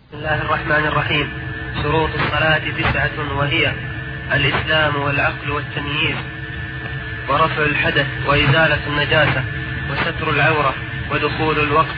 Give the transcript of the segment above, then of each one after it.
بسم الله الرحمن الرحيم. شروط الصلاة 9 وهي: الإسلام والعقل والتمييز، ورفع الحدث، وإزالة النجاسة، وستر العورة، ودخول الوقت،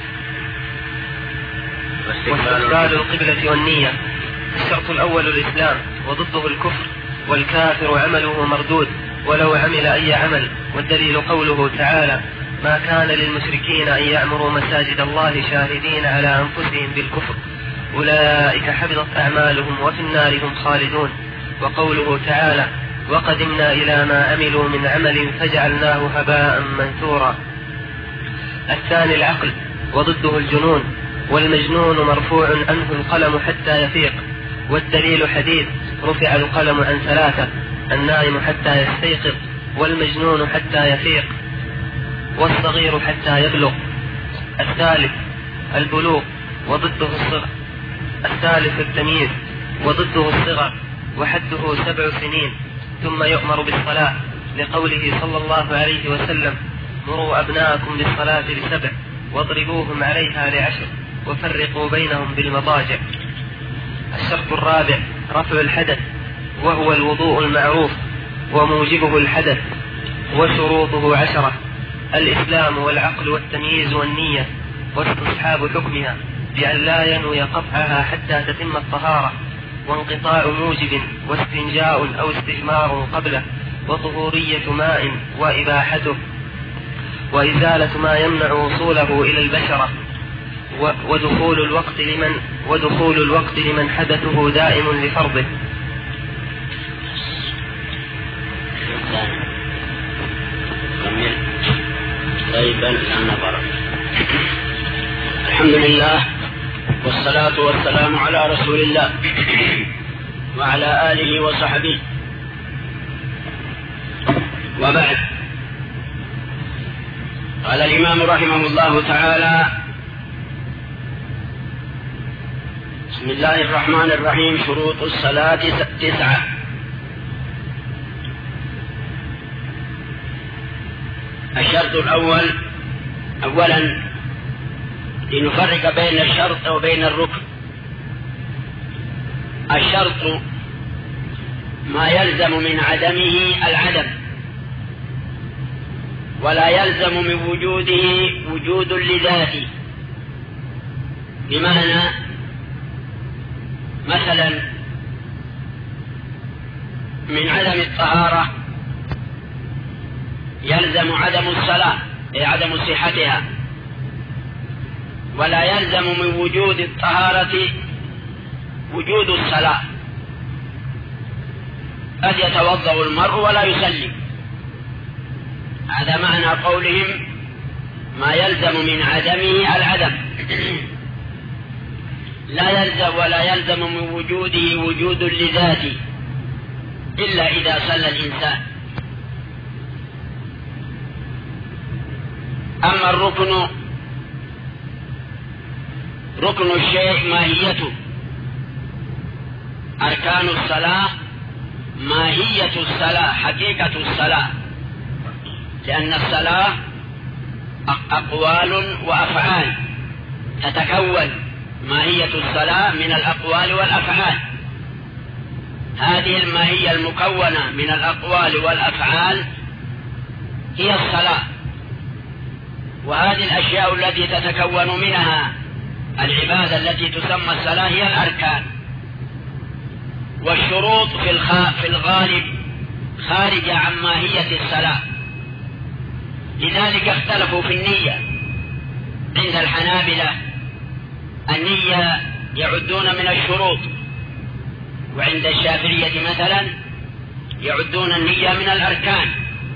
واستقبال القبلة والنية. الشرط الأول الإسلام، وضده الكفر، والكافر عمله مردود ولو عمل أي عمل، والدليل قوله تعالى: ما كان للمشركين أن يعمروا مساجد الله شاهدين على أنفسهم بالكفر أولئك حبطت أعمالهم وفي النار هم خالدون. وقوله تعالى: وقدمنا إلى ما عملوا من عمل فجعلناه هباء منثورا. الثاني العقل، وضده الجنون، والمجنون مرفوع عنه القلم حتى يفيق، والدليل حديث: رفع القلم عن 3: النائم حتى يستيقظ، والمجنون حتى يفيق، والصغير حتى يبلغ. الثالث البلوغ، وضده الصغر. الثالث التمييز، وضده الصغر، وحده 7 سنين، ثم يؤمر بالصلاة، لقوله صلى الله عليه وسلم: مروا أبناءكم بالصلاة ل7 واضربوهم عليها ل10 وفرقوا بينهم بالمضاجع. الشرط الرابع رفع الحدث، وهو الوضوء المعروف، وموجبه الحدث، وشروطه 10: الإسلام والعقل والتمييز والنية، واستصحاب حكمها بأن لا ينوي قطعها حتى تتم الطهارة، وانقطاع موجب، واستنجاء أو استجمار قبله، وطهورية ماء، وإباحته، وإزالة ما يمنع وصوله إلى البشرة، ودخول الوقت لمن حدثه دائم لفرضه. الحمد لله، والصلاة والسلام على رسول الله وعلى آله وصحبه، وبعد. قال الإمام رحمه الله تعالى: بسم الله الرحمن الرحيم. شروط الصلاة 9. الشرط الأول، أولا لنفرق بين الشرط وبين الركن. الشرط ما يلزم من عدمه العدم، ولا يلزم من وجوده وجود لذاته. بمعنى مثلا من عدم الطهارة يلزم عدم الصلاة، أي عدم صحتها، ولا يلزم من وجود الطهارة وجود الصلاة. قد يتوضأ المرء ولا يصلي، هذا معنى قولهم ما يلزم من عدمه العدم. لا يلزم ولا يلزم من وجوده وجود لذاته إلا إذا صلى الإنسان. أما الركن، ركن الشيء ماهيته. أركان الصلاة ماهية الصلاة، حقيقة الصلاة، لأن الصلاة أقوال وأفعال تتكون. ماهية الصلاة من الأقوال والأفعال. هذه الماهية المكونة من الأقوال والأفعال هي الصلاة، وهذه الأشياء التي تتكون منها العبادة التي تسمى الصلاة هي الأركان. والشروط في الغالب خارجة عن ماهية الصلاة، لذلك اختلفوا في النية. عند الحنابلة النية يعدون من الشروط، وعند الشافعية مثلا يعدون النية من الأركان.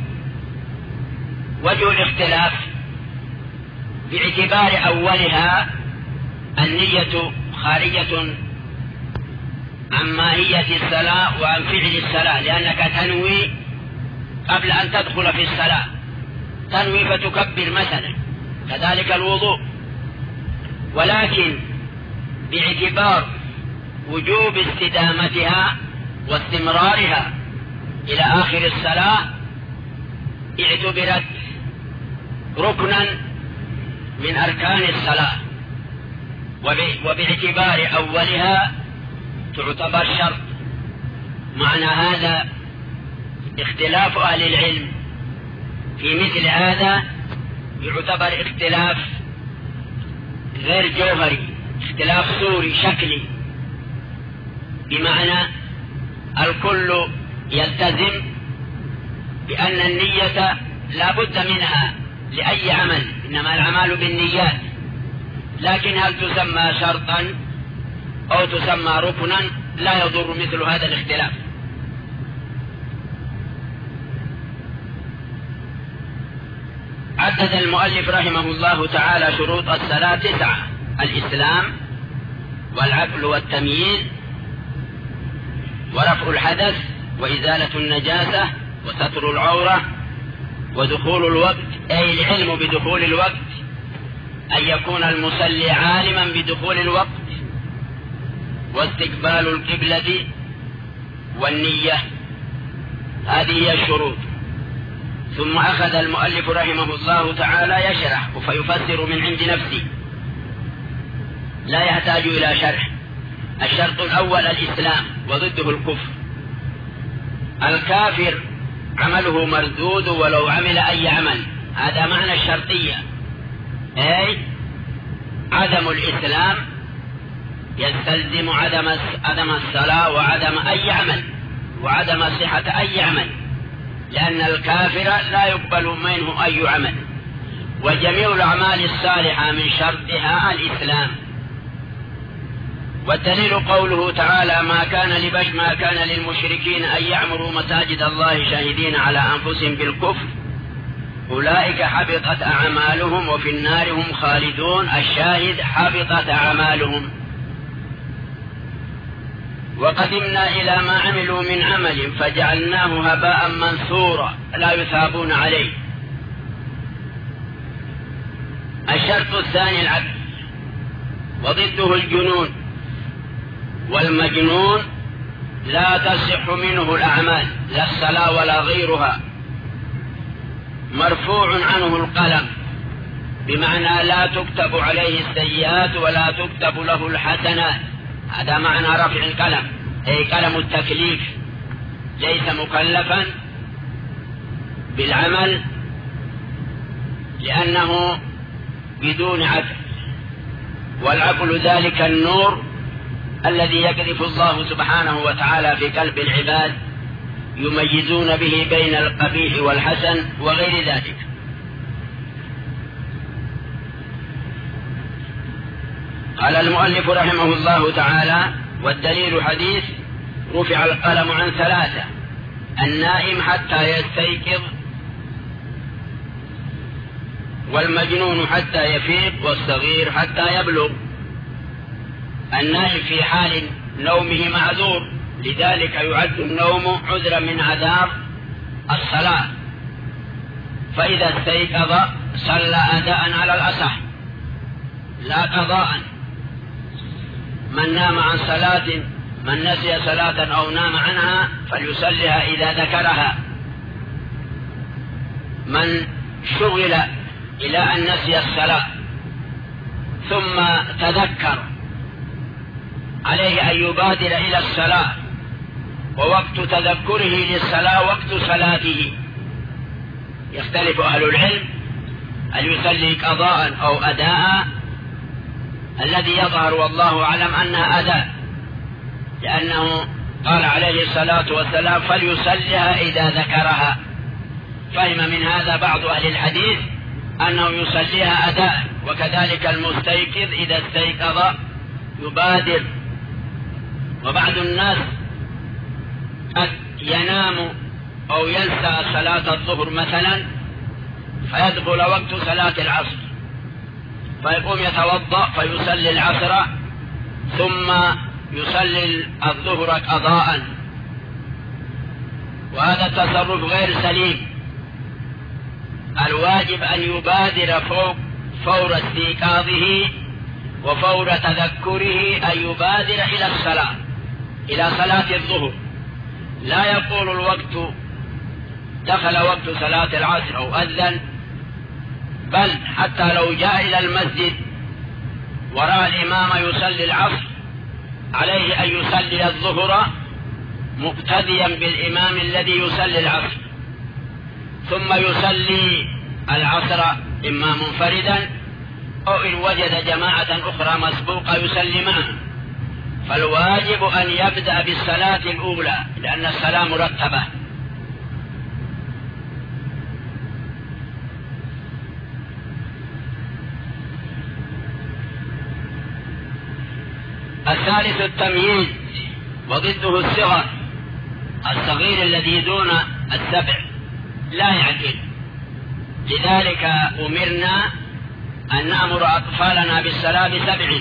وجه الاختلاف باعتبار أولها النية خارجة عن ماهية الصلاة وعن فعل الصلاة، لأنك تنوي قبل أن تدخل في الصلاة، تنوي فتكبر مثلا، كذلك الوضوء. ولكن باعتبار وجوب استدامتها واستمرارها إلى آخر الصلاة اعتبرت ركنا من أركان الصلاة، وباعتبار أولها تعتبر شرط. معنى هذا اختلاف أهل العلم في مثل هذا يعتبر اختلاف غير جوهري، اختلاف صوري شكلي، بمعنى الكل يلتزم بأن النية لا بد منها لأي عمل، إنما الأعمال بالنيات، لكن هل تسمى شرطا أو تسمى ركنا لا يضر مثل هذا الاختلاف. عدد المؤلف رحمه الله تعالى شروط الصلاة 9: الإسلام والعقل والتمييز ورفع الحدث وإزالة النجاسة وستر العورة ودخول الوقت، أي العلم بدخول الوقت، أن يكون المصلي عالما بدخول الوقت، واستقبال القبلة والنية. هذه هي الشروط. ثم أخذ المؤلف رحمه الله تعالى يشرح فيفسر من عند نفسه، لا يحتاج إلى شرح. الشرط الأول الإسلام وضده الكفر. الكافر عمله مردود ولو عمل أي عمل، هذا معنى الشرطية، أي عدم الإسلام يستلزم عدم الصلاة وعدم أي عمل وعدم صحة أي عمل، لأن الكافر لا يقبل منه أي عمل. وجميع الأعمال الصالحة من شرطها الإسلام. والدليل قوله تعالى: ما كان للمشركين أن يعمروا مساجد الله شاهدين على أنفسهم بالكفر أولئك حبطت أعمالهم وفي النار هم خالدون. الشاهد حبطت أعمالهم. وقدمنا إلى ما عملوا من عمل فجعلناه هباء منثورا لا يثابون عليه. الشرط الثاني العقل وضده الجنون. والمجنون لا تصح منه الأعمال لا الصلاة ولا غيرها، مرفوع عنه القلم، بمعنى لا تكتب عليه السيئات ولا تكتب له الحسنات. هذا معنى رفع القلم، أي قلم التكليف، ليس مكلفا بالعمل لأنه بدون عقل. والعقل ذلك النور الذي يقذف الله سبحانه وتعالى في قلب العباد يميزون به بين القبيح والحسن وغير ذلك. قال المؤلف رحمه الله تعالى: والدليل حديث رفع القلم عن 3: النائم حتى يستيقظ، والمجنون حتى يفيق، والصغير حتى يبلغ. النائم في حال نومه معذور، لذلك يعد النوم عذرا من عذاب الصلاة، فإذا استيقظ صلى أداء على الأصح لا قضاء. من نام عن صلاة، من نسي صلاة أو نام عنها فليصلها إذا ذكرها. من شغل إلى أن نسي الصلاة ثم تذكر عليه أن يبادر إلى الصلاة، ووقت تذكره للصلاة وقت صلاته. يختلف أهل العلم هل يصلي قضاء أو أداء. الذي يظهر والله أعلم أنها أداء، لأنه قال عليه الصلاة والسلام: فليصليها إذا ذكرها. فهم من هذا بعض أهل الحديث أنه يصليها أداء، وكذلك المستيقظ إذا استيقظ يبادر. وبعض الناس قد ينام أو ينسى صلاة الظهر مثلا فيدخل وقت صلاة العصر، فيقوم يتوضأ فيصلي العصر ثم يصلي الظهر قضاء، وهذا التصرف غير سليم. الواجب أن يبادر فور استيقاظه وفور تذكره أن يبادر إلى الصلاة، إلى صلاة الظهر. لا يقول الوقت دخل وقت صلاة العصر أو أذن، بل حتى لو جاء إلى المسجد ورأى الإمام يصلي العصر عليه أن يصلي الظهر مقتديا بالإمام الذي يصلي العصر، ثم يصلي العصر إما منفردا أو إن وجد جماعة أخرى مسبوقة يصلي معه، فالواجب أن يبدأ بالصلاة الأولى لأن الصلاة مرتبة. الثالث التمييز وضده الصغر، الصغير الذي دون السبع لا يعقل، لذلك أمرنا أن نأمر أطفالنا بالصلاة ب7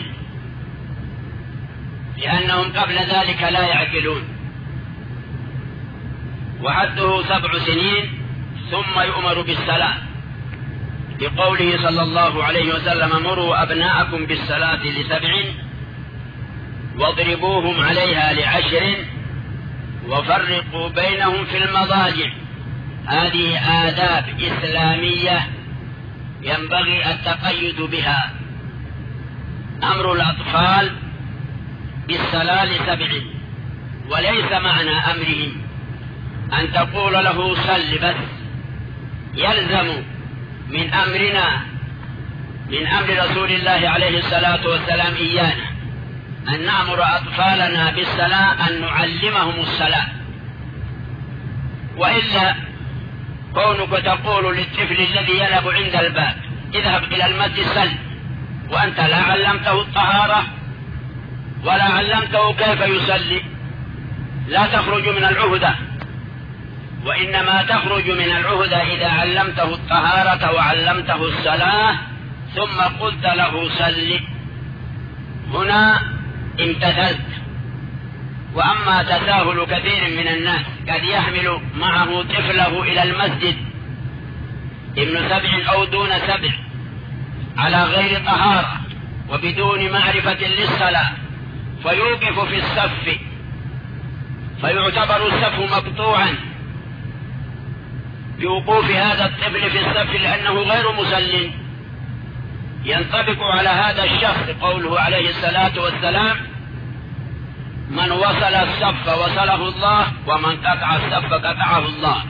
لأنهم قبل ذلك لا يعقلون، وحده 7 سنين ثم يؤمر بالصلاة، بقوله صلى الله عليه وسلم مروا أبناءكم بالصلاة ل7 واضربوهم عليها ل10 وفرقوا بينهم في المضاجع. هذه آداب إسلامية ينبغي التقيد بها. أمر الأطفال بالصلاة ل7، وليس معنى أمرهم أن تقول له صل بس، يلزم من أمرنا من أمر رسول الله عليه الصلاة والسلام إيانا أن نأمر أطفالنا بالصلاة، أن نعلمهم الصلاة. وإلا كونك تقول للطفل الذي يلعب عند الباب اذهب إلى المسجد صل، وأنت لا علمته الطهارة ولا علمته كيف يصلي، لا تخرج من العهدة، وإنما تخرج من العهدة إذا علمته الطهارة وعلمته الصلاة ثم قلت له صل، هنا امتثلت. وأما تساهل كثير من الناس قد يحمل معه طفله إلى المسجد ابن 7 أو دون 7 على غير طهارة وبدون معرفة للصلاة، فيوقف في الصف فيعتبر الصف مقطوعا بوقوف هذا الطفل في الصف لأنه غير مسلم. ينطبق على هذا الشخص قوله عليه الصلاة والسلام من وصل الصف وصله الله ومن قطع الصف قطعه الله.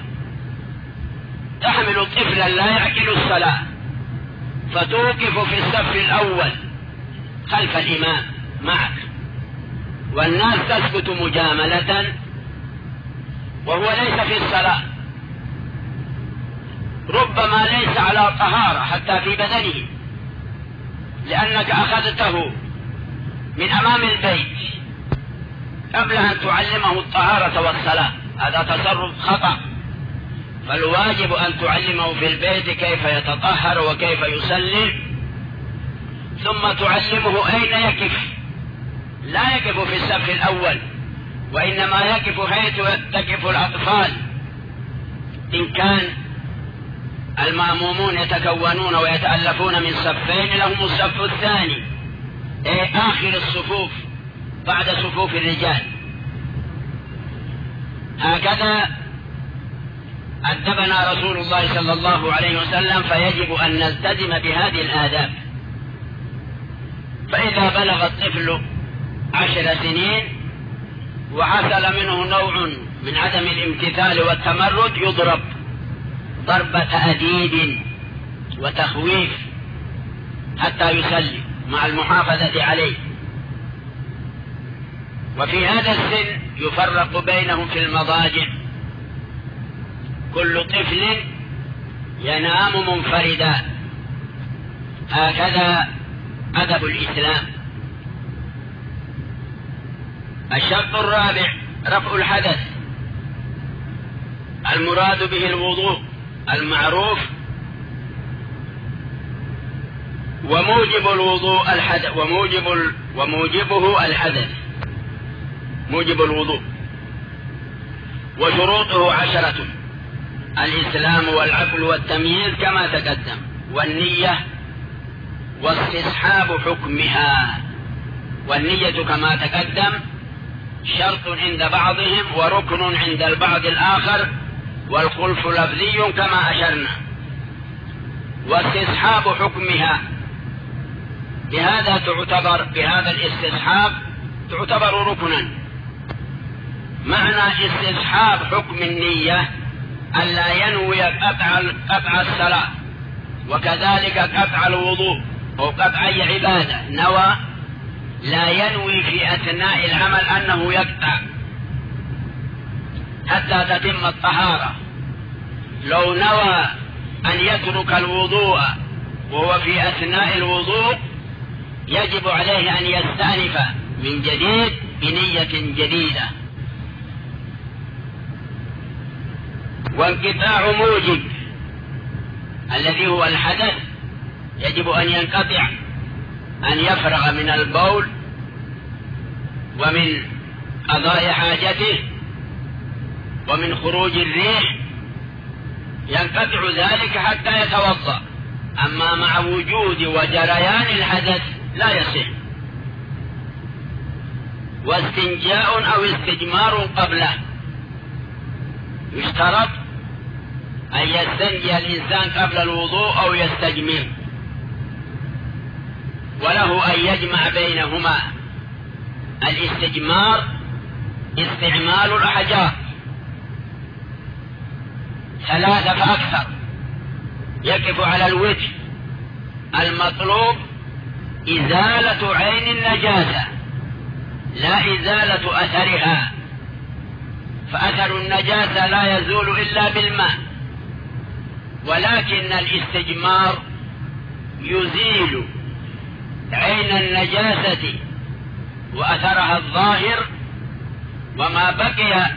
تحمل طفلا لا يعقل الصلاة فتوقف في الصف الأول خلف الإمام معك، والناس تسكت مجاملة وهو ليس في الصلاة، ربما ليس على طهارة حتى في بدنه، لأنك أخذته من أمام البيت قبل أن تعلمه الطهارة والصلاة، هذا تصرف خطأ. فالواجب أن تعلمه في البيت كيف يتطهر وكيف يصلي، ثم تعلمه أين يقف. لا يقف في الصف الأول، وإنما يقف حيث تقف الأطفال. إن كان المأمومون يتكونون ويتألفون من صفين لهم الصف الثاني، آخر الصفوف بعد صفوف الرجال. هكذا أدبنا رسول الله صلى الله عليه وسلم، فيجب أن نلتزم بهذه الآداب. فإذا بلغ الطفل 10 سنين وحصل منه نوع من عدم الامتثال والتمرد يضرب ضرب تأديب وتخويف حتى يصلي مع المحافظة عليه. وفي هذا السن يفرق بينهم في المضاجع، كل طفل ينام منفردا، هكذا أدب الإسلام. الشرط الرابع رفع الحدث، المراد به الوضوء المعروف، وموجب الوضوء الحدث وموجبه الحدث، موجب الوضوء. وشروطه 10: الإسلام والعقل والتمييز كما تقدم، والنية واستصحاب حكمها. والنية كما تقدم شرط عند بعضهم وركن عند البعض الآخر، والخلف لفظي كما أشرنا. واستصحاب حكمها بهذا الاستصحاب تعتبر ركنا. معنى استصحاب حكم النية ألا ينوي قطع الصلاة، وكذلك قطع الوضوء أو قطع أي عبادة نوى، لا ينوي في أثناء العمل أنه يقطع حتى تتم الطهارة. لو نوى أن يترك الوضوء وهو في أثناء الوضوء يجب عليه أن يستأنف من جديد بنية جديدة. وانقطاع موجب الذي هو الحدث يجب أن ينقطع، أن يفرغ من البول ومن قضاء حاجته ومن خروج الريح، ينقطع ذلك حتى يتوضأ. أما مع وجود وجريان الحدث لا يصح. واستنجاء أو استجمار قبله، يشترط أن يستنجي الإنسان قبل الوضوء أو يستجمر، وله أن يجمع بينهما. الاستجمار استعمال الأحجار 3 فأكثر، يقف على الوجه. المطلوب إزالة عين النجاسة لا إزالة أثرها، فأثر النجاسة لا يزول إلا بالماء، ولكن الاستجمار يزيل عين النجاسة وأثرها الظاهر، وما بقي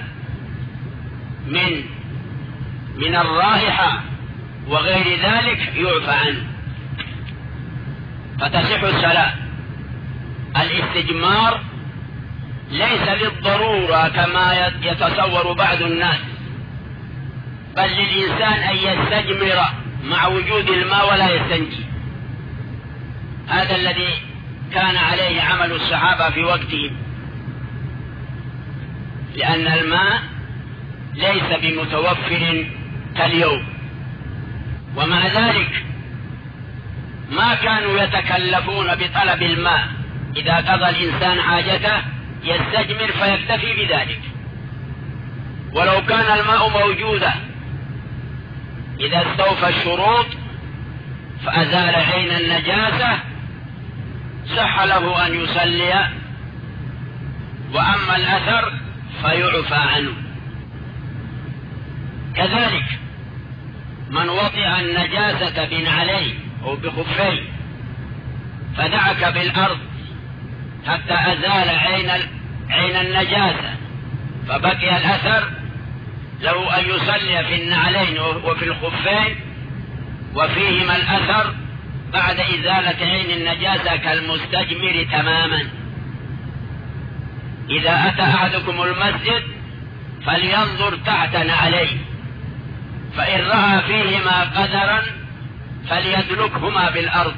من الرائحة وغير ذلك يعفى عنه فتصح الصلاة. الاستجمار ليس للضرورة كما يتصور بعض الناس، بل للإنسان أن يستجمر مع وجود الماء ولا يستنجي. هذا الذي كان عليه عمل الصحابة في وقتهم، لأن الماء ليس بمتوفر كاليوم. ومع ذلك ما كانوا يتكلفون بطلب الماء، إذا قضى الإنسان حاجته يستجمر فيكتفي بذلك. ولو كان الماء موجودا إذا استوفى الشروط فأزال عين النجاسة صح له أن يصلي، وأما الأثر فيعفى عنه. كذلك من وطئ النجاسة بنعليه أو بخفيه فدعك بالأرض حتى أزال عين النجاسة فبقي الأثر، له أن يصلي في النعلين وفي الخفين وفيهما الأثر بعد إزالة عين النجاسة كالمستجمر تماما. إذا أتى أحدكم المسجد فلينظر تحت نعليه، فإن رأى فيهما قدرا فليدلكهما بالأرض،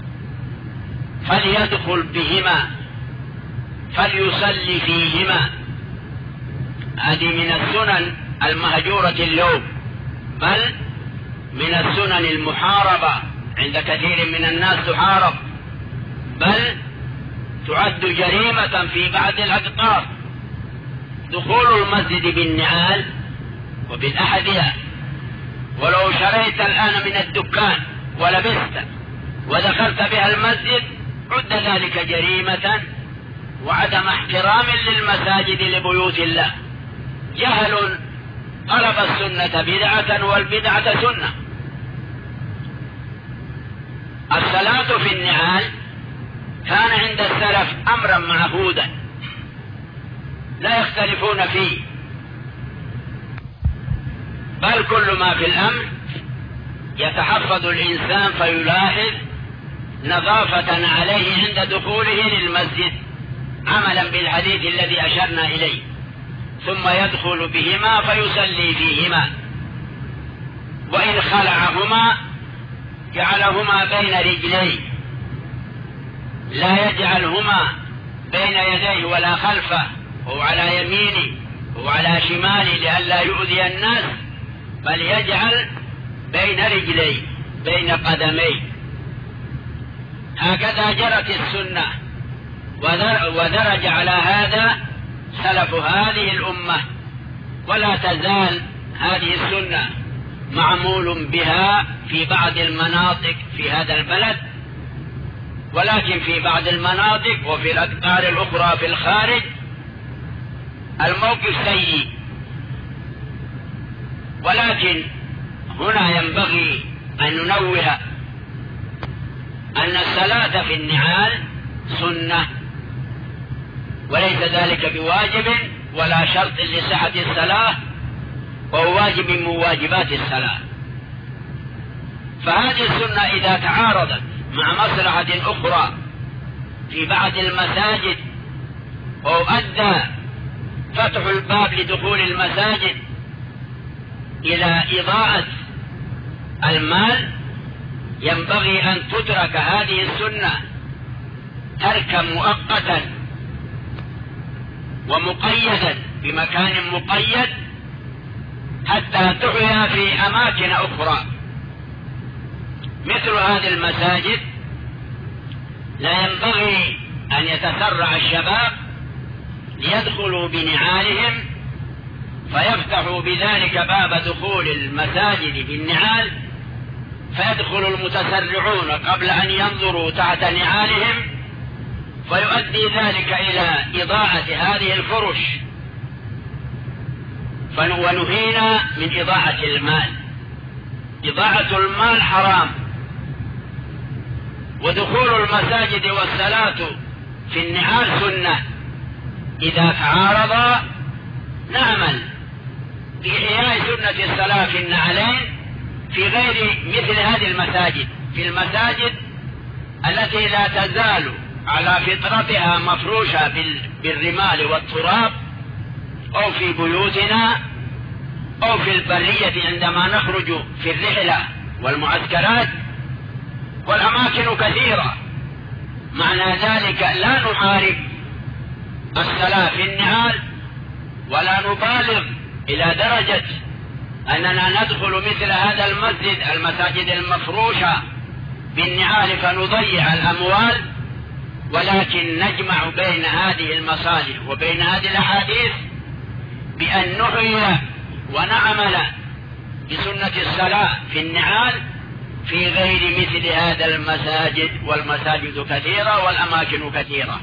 فليدخل بهما فليصلي فيهما. هذه من السنن المهجورة اليوم، بل من السنن المحاربة عند كثير من الناس، تحارب بل تعد جريمة في بعض الأقطار دخول المسجد بالنعال وبالأحذية. ولو شريت الآن من الدكان ولبست ودخلت بها المسجد عد ذلك جريمة وعدم احترام للمساجد لبيوت الله. جهل قلب السنة بدعة والبدعة سنة. الصلاة في النعال كان عند السلف أمرا معهودا لا يختلفون فيه، بل كل ما في الأمر يتحفظ الإنسان فيلاحظ نظافة عليه عند دخوله للمسجد عملا بالحديث الذي أشرنا إليه، ثم يدخل بهما فيصلي فيهما. وإن خلعهما جعلهما بين رجليه، لا يجعلهما بين يديه ولا خلفه أو على يمينه أو على شماله لئلا يؤذي الناس، بل يجعل بين رجليه بين قدميه. هكذا جرت السنة، ودرج على هذا سلف هذه الأمة، ولا تزال هذه السنة معمول بها في بعض المناطق في هذا البلد، ولكن في بعض المناطق وفي الأقطار الأخرى في الخارج الموقف سيء. ولكن هنا ينبغي أن ننوه أن الصلاة في النعال سنة، وليس ذلك بواجب ولا شرط لصحة الصلاة، وهو واجب من واجبات الصلاة. فهذه السنة إذا تعارضت مع مصلحة أخرى في بعض المساجد، أو أدى فتح الباب لدخول المساجد إلى إضاءة المال، ينبغي أن تترك هذه السنة تركا مؤقتا ومقيدا بمكان مقيد حتى تحيا في أماكن أخرى. مثل هذه المساجد لا ينبغي أن يتسرع الشباب ليدخلوا بنعالهم فيفتحوا بذلك باب دخول المساجد بالنعال، فيدخل المتسرعون قبل أن ينظروا تحت نعالهم، فيؤدي ذلك إلى إضاعة هذه الفرش، ونهينا من إضاعة المال. إضاعة المال حرام، ودخول المساجد والصلاة في النعال سنة. إذا تعارضا نعمل بإحياء سنة الصلاة في النعلين في غير مثل هذه المساجد، في المساجد التي لا تزال على فطرتها مفروشة بالرمال والتراب، أو في بيوتنا أو في البرية عندما نخرج في الرحلة والمعسكرات، والأماكن كثيرة. معنى ذلك لا نحارب الصلاة في النعال، ولا نبالغ إلى درجة أننا ندخل مثل هذا المساجد المفروشة بالنعال فنضيع الأموال، ولكن نجمع بين هذه المصالح وبين هذه الأحاديث بأن نحيي ونعمل بسنة الصلاة في النعال في غير مثل هذا المساجد، والمساجد كثيرة والأماكن كثيرة.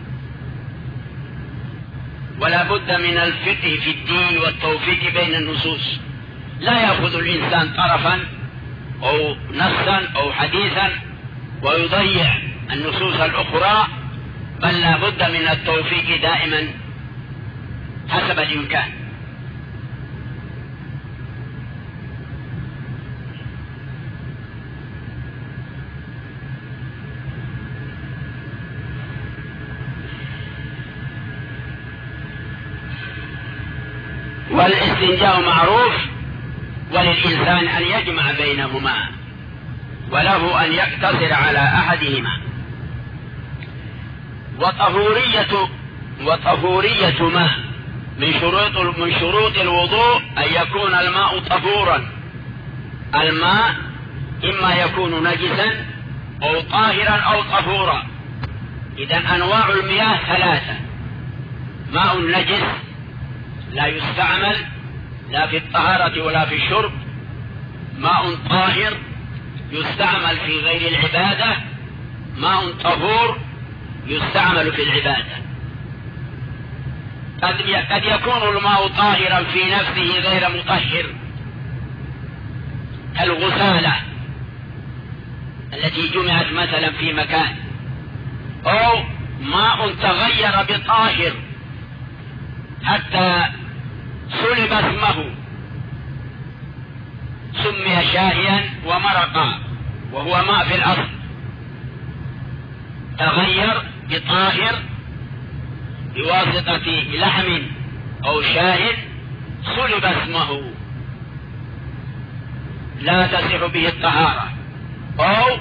ولا بد من الفقه في الدين والتوفيق بين النصوص، لا يأخذ الإنسان طرفا أو نصا أو حديثا ويضيع النصوص الأخرى، بل لا بد من التوفيق دائما حسب الإمكان. والاستنجاء معروف، وللإنسان أن يجمع بينهما، وله أن يقتصر على أحدهما. وطهورية ماء من شروط الوضوء أن يكون الماء طهورا. الماء إما يكون نجسا أو طاهرا أو طهورا. إذن أنواع المياه ثلاثة: ماء نجس لا يستعمل لا في الطهارة ولا في الشرب، ماء طاهر يستعمل في غير العبادة، ماء طهور يستعمل في العبادة. قد يكون الماء طاهرا في نفسه غير مطهر، كالغسالة التي جمعت مثلا في مكان، أو ماء تغير بطاهر حتى سلب اسمه، سمي شاهيا ومرقا وهو ماء في الأصل، تغير بطاهر بواسطة لحم أو شاه سلب اسمه، لا تصح به الطهارة. أو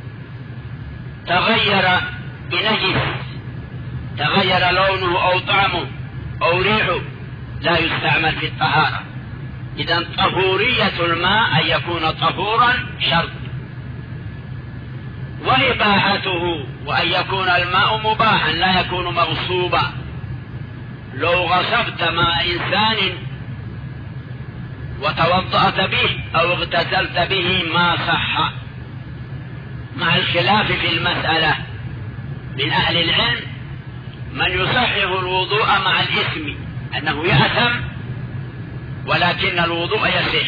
تغير بنجس، تغير لونه أو طعمه أو ريحه، لا يستعمل في الطهارة. إذن طهورية الماء أن يكون طهورا شرط. وإباحته، وأن يكون الماء مباحا لا يكون مغصوبا. لو غصبت مع إنسان وتوضأت به أو اغتسلت به ما صح، مع الخلاف في المسألة. من أهل العلم من يصحح الوضوء مع الإثم، أنه يأثم ولكن الوضوء يصح.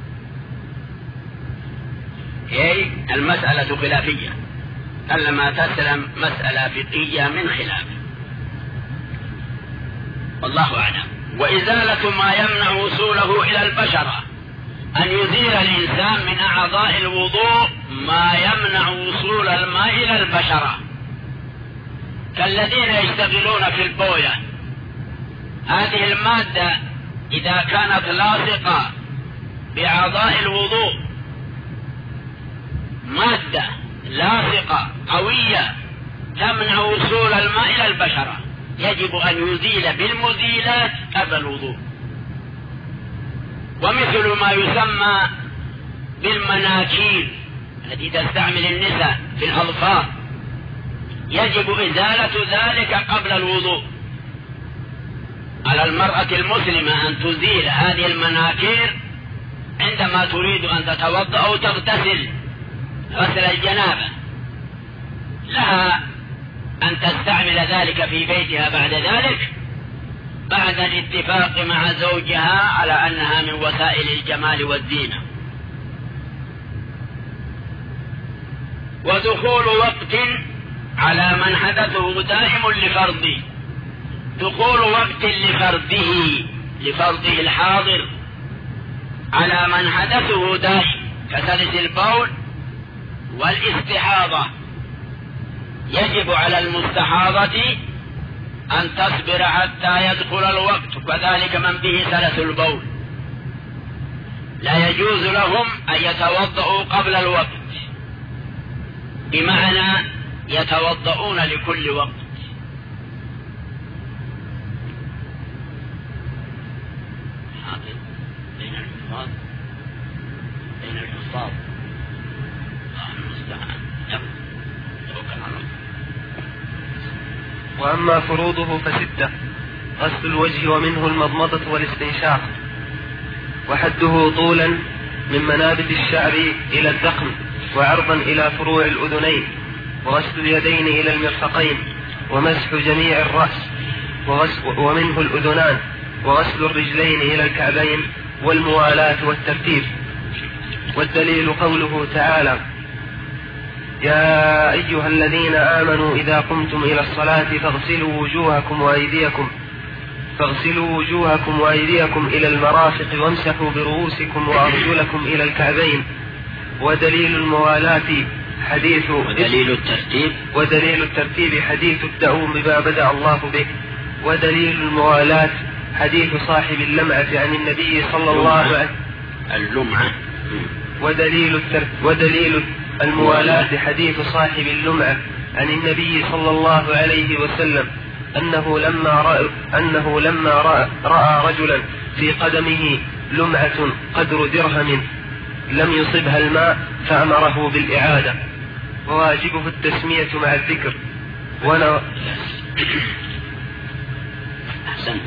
هي المسألة خلافية، كلما تسلم مسألة فقهية من خلاف، والله أعلم. وإزالة ما يمنع وصوله إلى البشرة، أن يزيل الإنسان من أعضاء الوضوء ما يمنع وصول الماء إلى البشرة، كالذين يشتغلون في البوية. هذه المادة إذا كانت لاصقة بأعضاء الوضوء، مادة لاصقة قوية تمنع وصول الماء إلى البشرة، يجب أن يزيل بالمزيلات قبل الوضوء. ومثل ما يسمى بالمناكير التي تستعمل النساء في الأظفار، يجب إزالة ذلك قبل الوضوء. على المرأة المسلمة أن تزيل هذه المناكير عندما تريد أن تتوضأ أو تغتسل غسل الجنابة، لها أن تستعمل ذلك في بيتها بعد ذلك، بعد الاتفاق مع زوجها على أنها من وسائل الجمال والزينة. ودخول وقت على من حدثه دائم لفرضه، دخول وقت لفرضه الحاضر على من حدثه دائم كسلس البول والاستحاضة. يجب على المستحاضة أن تصبر حتى يدخل الوقت، وكذلك من به سلس البول لا يجوز لهم أن يتوضؤوا قبل الوقت، بمعنى يتوضؤون لكل وقت. بين الحفاظ وأما فروضه فستة: غسل الوجه ومنه المضمضة والاستنشاق، وحده طولا من منابت الشعر إلى الذقن، وعرضا إلى فروع الأذنين، وغسل اليدين إلى المرفقين، ومسح جميع الرأس، ومنه الأذنان، وغسل الرجلين إلى الكعبين، والموالاة والترتيب. والدليل قوله تعالى: يا أيها الذين آمنوا إذا قمتم إلى الصلاة فاغسلوا وجوهكم وأيديكم إلى المرافق، وامسحوا برؤوسكم وأرجلكم إلى الكعبين. ودليل الموالاة ودليل الترتيب حديث ابدأوا بما بدأ الله به. ودليل الموالاة حديث صاحب اللمعة عن النبي صلى الله عليه وسلم. ودليل الموالاة حديث صاحب اللمعة عن النبي صلى الله عليه وسلم أنه لما رأى رجلا في قدمه لمعة قدر درهم لم يصبها الماء فأمره بالإعادة، وواجبه التسمية مع الذكر. أحسنت.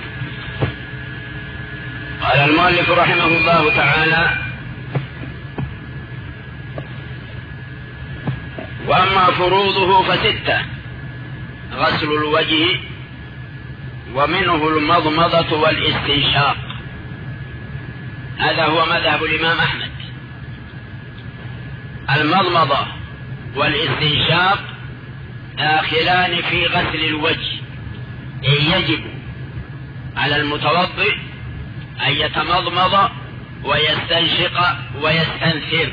قال المؤلف رحمه الله تعالى: وأما فروضه فستة: غسل الوجه ومنه المضمضة والاستنشاق. هذا هو مذهب الإمام أحمد. المضمضة والاستنشاق داخلان في غسل الوجه، يجب على المتوضئ أن يتمضمض ويستنشق ويستنثر،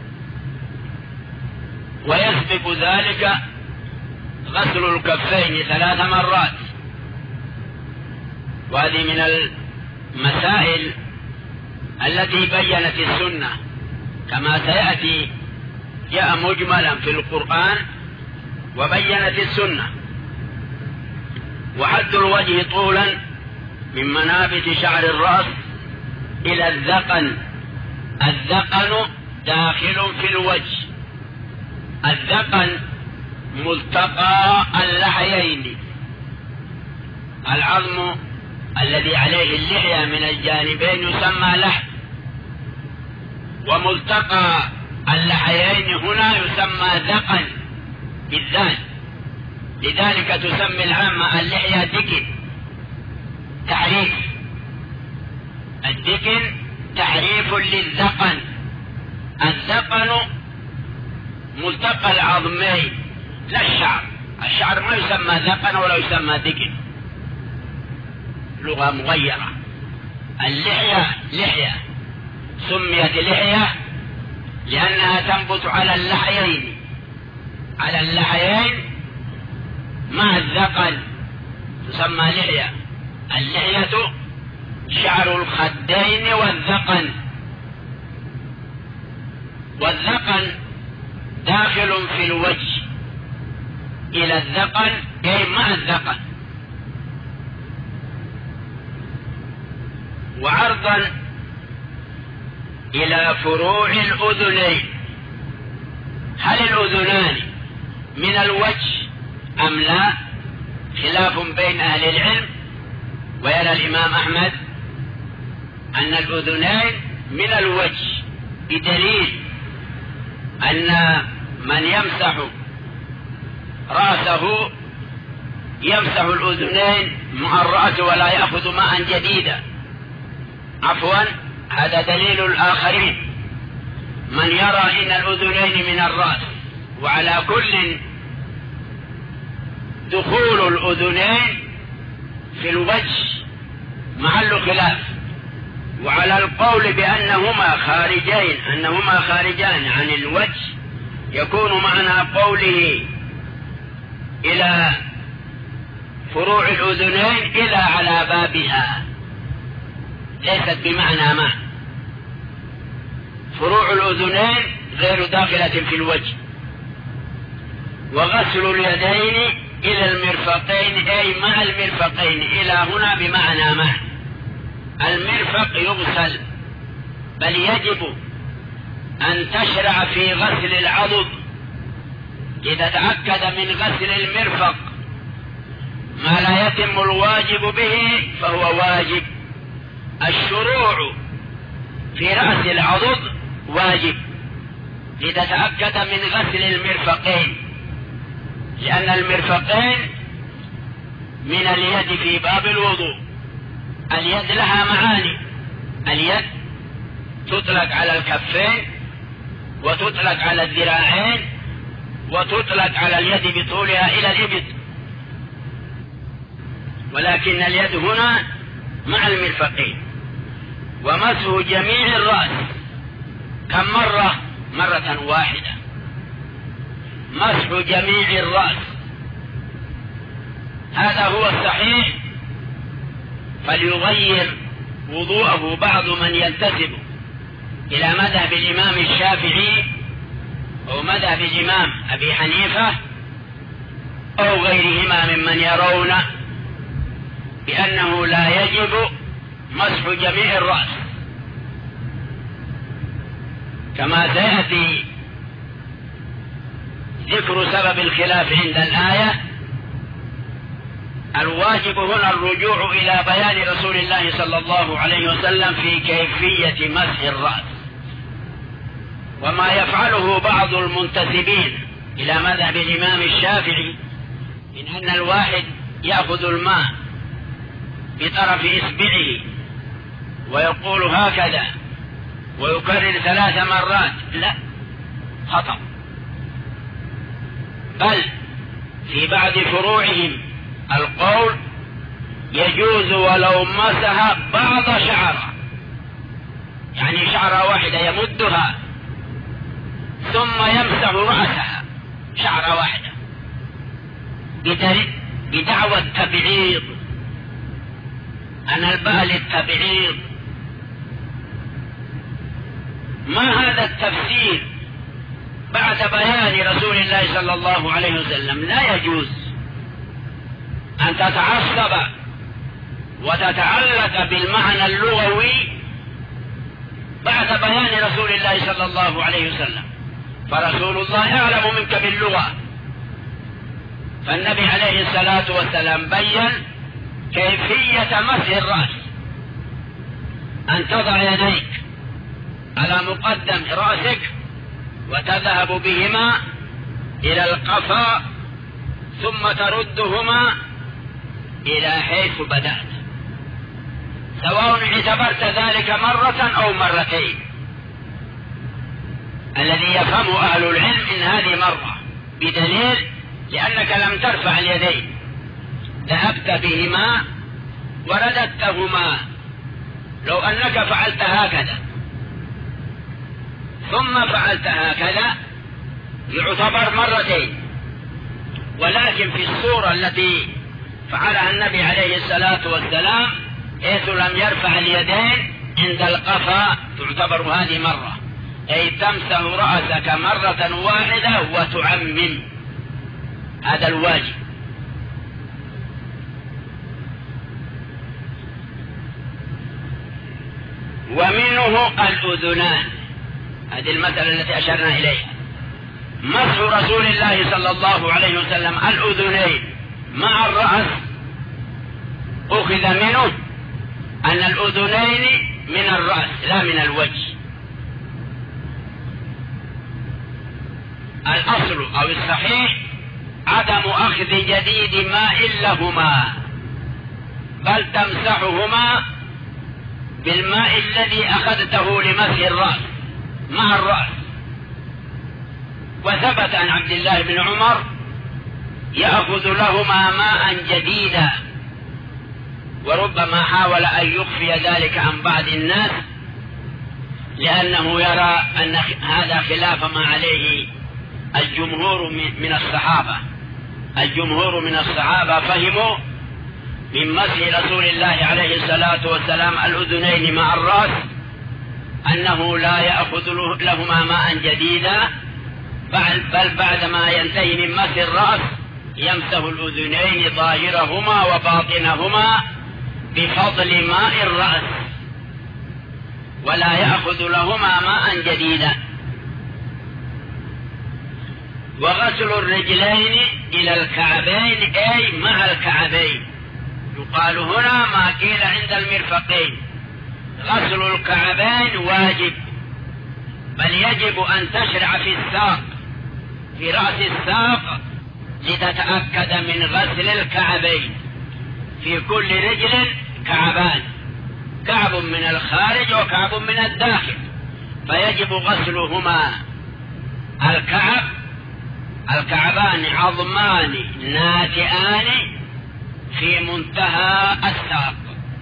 ويسبق ذلك غسل الكفين 3 مرات. وهذه من المسائل التي بينت السنة كما سيأتي، جاء مجملا في القرآن وبينت السنة. وحد الوجه طولا من منابت شعر الرأس إلى الذقن. الذقن داخل في الوجه، الذقن ملتقى اللحيين، العظم الذي عليه اللحية من الجانبين يسمى لحم، وملتقى اللحيين هنا يسمى ذقن بالذات، لذلك تسمي العامة اللحية دكن، تعريف الدكن تعريف للذقن. الذقن ملتقى العظمين لا الشعر، الشعر ما يسمى ذقن ولا يسمى دكن، لغة مغيرة. اللحية لحية سميت لحية لأنها تنبت على اللحيين، على اللحيين مع الذقن تسمى لحية. اللحية شعر الخدين والذقن، والذقن داخل في الوجه إلى الذقن أي مع الذقن، وعرضا إلى فروع الأذنين. هل الأذنان من الوجه أم لا؟ خلاف بين أهل العلم، ويرى الإمام أحمد أن الأذنين من الوجه، بدليل أن من يمسح رأسه يمسح الأذنين مع الرأس ولا يأخذ ماء جديدا. عفوا، هذا دليل الآخرين من يرى إن الأذنين من الرأس، وعلى كل دخول الأذنين في الوجه محل خلاف، وعلى القول بأنهما خارجين أنهما خارجان عن الوجه يكون معنى قوله إلى فروع الأذنين إلى على بابها، ليست بمعنى ما. فروع الأذنين غير داخلة في الوجه. وغسل اليدين إلى المرفقين أي مع المرفقين، إلى هنا بمعنى ما. المرفق يغسل، بل يجب أن تشرع في غسل العضد. إذا تأكد من غسل المرفق ما لا يتم الواجب به فهو واجب. الشروع في رأس العضد واجب إذا تأكد من غسل المرفقين، لأن المرفقين من اليد في باب الوضوء. اليد لها معاني، اليد تطلق على الكفين، وتطلق على الذراعين، وتطلق على اليد بطولها إلى الإبط، ولكن اليد هنا مع المرفقين. ومسح جميع الرأس كم مرة؟ مرة واحدة. مسح جميع الرأس هذا هو الصحيح، فليغير وضوءه بعض من ينتسب إلى مذهب الإمام الشافعي أو مذهب الإمام أبي حنيفة أو غيرهما ممن يرون بأنه لا يجب مسح جميع الرأس، كما سيأتي ذكر سبب الخلاف عند الآية. الواجب هنا الرجوع إلى بيان رسول الله صلى الله عليه وسلم في كيفية مسح الرأس، وما يفعله بعض المنتسبين إلى مذهب الإمام الشافعي من أن الواحد يأخذ الماء بطرف إصبعه ويقول هكذا ويكرر 3 مرات، لا، خطأ. بل في بعض فروعهم القول يجوز ولو مسح بعض شعره، يعني شعرة واحدة يمدها ثم يمسح رأسها شعرة واحدة بدعوى التبعيض، أنا البال التبعيض. ما هذا التفسير بعد بيان رسول الله صلى الله عليه وسلم؟ لا يجوز أن تتعصب وتتعلق بالمعنى اللغوي بعد بيان رسول الله صلى الله عليه وسلم. فرسول الله أعلم منك باللغة، فالنبي عليه الصلاة والسلام بين كيفية مسح الرأس، أن تضع يديك على مقدم رأسك وتذهب بهما إلى القفا ثم تردهما إلى حيث بدأت، سواء اعتبرت ذلك مرة أو مرتين. الذي يفهم أهل العلم إن هذه مرة، بدليل لأنك لم ترفع اليدين، ذهبت بهما ورددتهما. لو أنك فعلت هكذا ثم فعلت هكذا يعتبر مرتين، ولكن في الصورة التي فعلها النبي عليه الصلاة والسلام حيث لم يرفع اليدين عند القفا تعتبر هذه مرة، أي تمسح رأسك مرة واحدة وتعمم، هذا الواجب. ومنه الأذنان، هذه المسألة التي أشرنا إليها، مسح رسول الله صلى الله عليه وسلم الأذنين مع الرأس أخذ منه أن الأذنين من الرأس لا من الوجه. الأصل أو الصحيح عدم أخذ جديد ماء لهما، بل تمسحهما بالماء الذي أخذته لمسح الرأس مع الرأس. وثبت عن عبد الله بن عمر يأخذ لهما ماء جديدا، وربما حاول أن يخفي ذلك عن بعض الناس لأنه يرى أن هذا خلاف ما عليه الجمهور من الصحابة. الجمهور من الصحابة فهموا من مسح رسول الله عليه الصلاة والسلام الأذنين مع الرأس أنه لا يأخذ لهما ماء جديدا، بل بعدما ينتهي من مسح الرأس يمسح الأذنين ظاهرهما وباطنهما بفضل ماء الرأس، ولا يأخذ لهما ماء جديدا. وغسل الرجلين إلى الكعبين أي مع الكعبين، يقال هنا ما قيل عند المرفقين. غسل الكعبين واجب، بل يجب أن تشرع في الساق، في رأس الساق، لتتأكد من غسل الكعبين. في كل رجل كعبان، كعب من الخارج وكعب من الداخل، فيجب غسلهما. الكعبان عظمان ناتئان في منتهى الساق.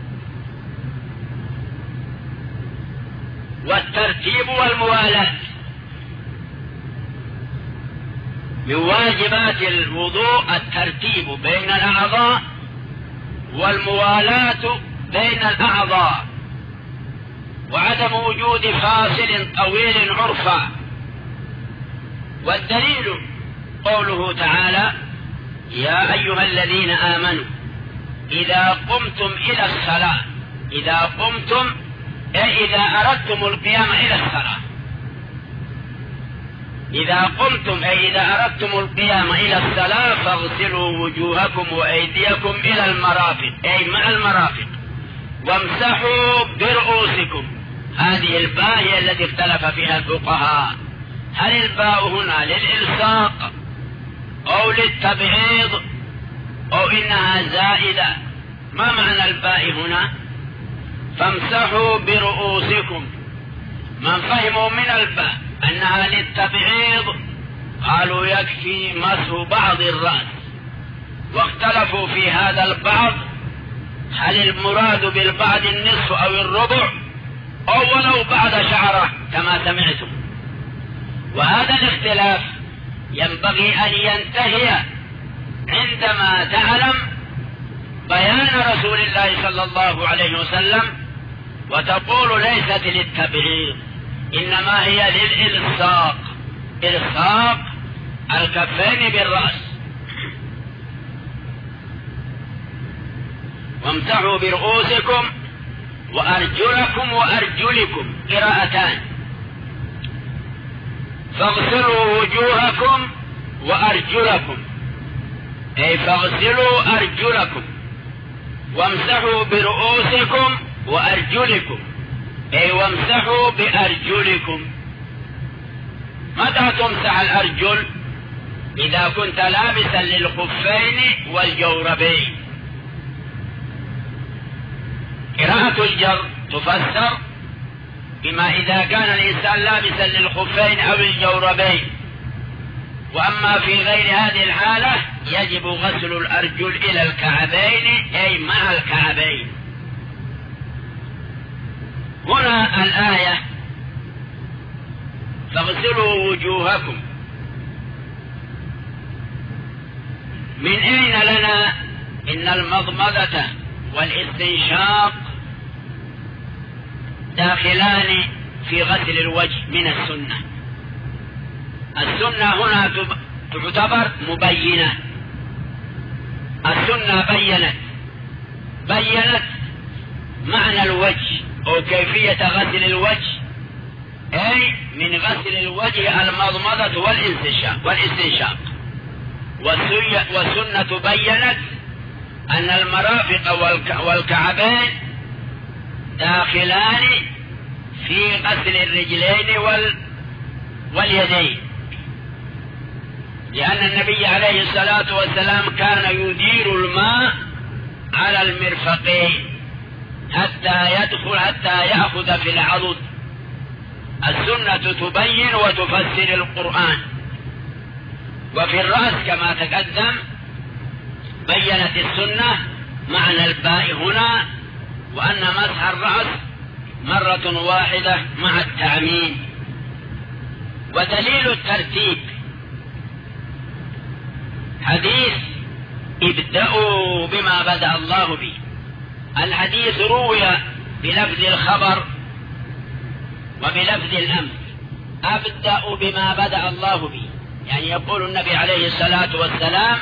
والترتيب والموالاة من واجبات الوضوء، الترتيب بين الأعضاء والموالاة بين الأعضاء، وعدم وجود فاصل طويل عرفا. والدليل قوله تعالى: يا أيها الذين آمنوا إذا قمتم إلى الصلاة، إذا قمتم أي إذا أردتم القيام إلى الصلاة، إذا قمتم أي إذا أردتم القيام إلى الصلاة فاغسلوا وجوهكم وأيديكم إلى المرافق أي مع المرافق، وامسحوا برؤوسكم. هذه الباء هي التي اختلف فيها الفقهاء، هل الباء هنا للإلصاق أو للتبعيض أو إنها زائدة؟ ما معنى الباء هنا؟ فامسحوا برؤوسكم. من فهموا من الباء أنها للتبعيض قالوا يكفي مسح بعض الرأس، واختلفوا في هذا البعض، هل المراد بالبعض النصف أو الربع أو ولو بعض شعرة كما سمعتم. وهذا الاختلاف ينبغي أن ينتهي عندما تعلم بيان رسول الله صلى الله عليه وسلم وتقول ليست للتبعيض إنما هي للإلصاق، إلصاق الكفين بالرأس. وامسحوا برؤوسكم وأرجلكم وأرجلكم، قراءتان. فاغسلوا وجوهكم وأرجلكم، أي فاغسلوا أرجلكم، وامسحوا برؤوسكم وأرجلكم، أي وامسحوا بأرجلكم. متى تمسح الأرجل؟ إذا كنت لابسا للخفين والجوربين. قراءة الجر تفسر بما إذا كان الإنسان لابسا للخفين أو الجوربين، وأما في غير هذه الحالة يجب غسل الأرجل إلى الكعبين، أي مع الكعبين. هنا الآية فاغسلوا وجوهكم، من أين لنا إن المضمضة والاستنشاق داخلان في غسل الوجه من السنة؟ السنة هنا تعتبر مبينة. السنة بينت معنى الوجه أو كيفية غسل الوجه، أي من غسل الوجه المضمضة والاستنشاق. والسنة بينت أن المرافق والكعبين داخلان في غسل الرجلين واليدين، لأن النبي عليه الصلاة والسلام كان يدير الماء على المرفقين حتى يأخذ في العضد. السنة تبين وتفسر القرآن. وفي الرأس كما تقدم بينت السنة معنى الباء هنا، وأن مسح الرأس مرة واحدة مع التعميم. ودليل الترتيب حديث ابدأوا بما بدأ الله به. الحديث روي بلفظ الخبر وبلفظ الأمر. أبدأ بما بدأ الله به، يعني يقول النبي عليه الصلاة والسلام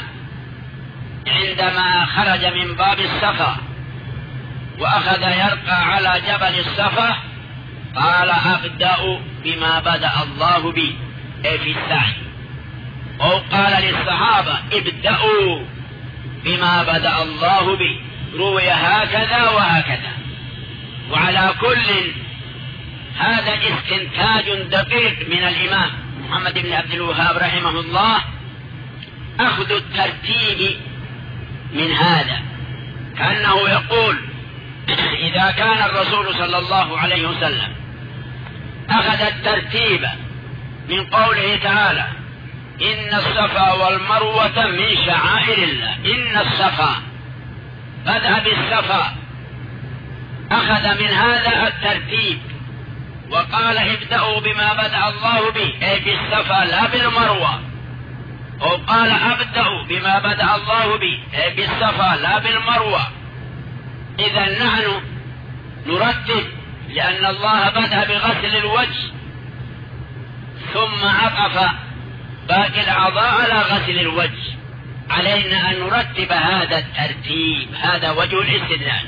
عندما خرج من باب الصفا وأخذ يرقى على جبل الصفا قال أبدأ بما بدأ الله به، أي في السعي. أو قال للصحابة ابدأوا بما بدأ الله به، روي هكذا وهكذا. وعلى كل هذا استنتاج دقيق من الإمام محمد بن عبد الوهاب رحمه الله، أخذ الترتيب من هذا، كأنه يقول إذا كان الرسول صلى الله عليه وسلم أخذ الترتيب من قوله تعالى إن الصفا والمروة من شعائر الله، إن الصفا بدأ بالصفا، أخذ من هذا الترتيب وقال ابدأوا بما بدأ الله به، أي بالصفا لا بالمروة. أو قال أبدأوا بما بدأ الله به، أي بالصفا لا بالمروة. إذا نحن نرتب لأن الله بدأ بغسل الوجه ثم عطف باقي الأعضاء على غسل الوجه، علينا أن نرتب هذا الترتيب. هذا وجه الاستدلال.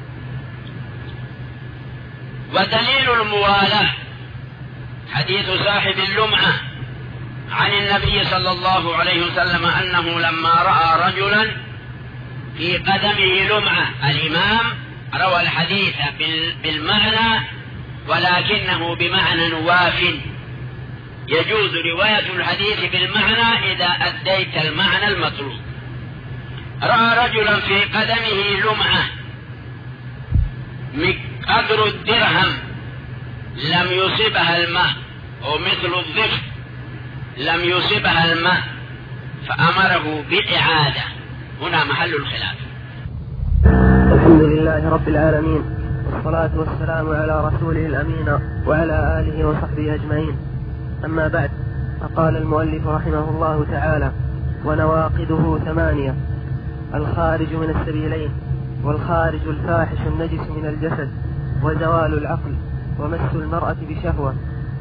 ودليل الموالاة حديث صاحب اللمعة عن النبي صلى الله عليه وسلم أنه لما رأى رجلا في قدمه لمعة، الإمام روى الحديث بالمعنى ولكنه بمعنى واف، يجوز رواية الحديث بالمعنى إذا أديت المعنى المطلوب. رأى رجلا في قدمه لمعة قدر الدرهم لم يصبها الماء، أو مثل الظفر لم يصبها الماء، فأمره بالإعادة. هنا محل الخلاف. الحمد لله رب العالمين، والصلاة والسلام على رسوله الأمين وعلى آله وصحبه أجمعين. أما بعد، فقال المؤلف رحمه الله تعالى: ونواقضه 8: الخارج من السبيلين، والخارج الفاحش النجس من الجسد، وزوال العقل، ومس المرأة بشهوة،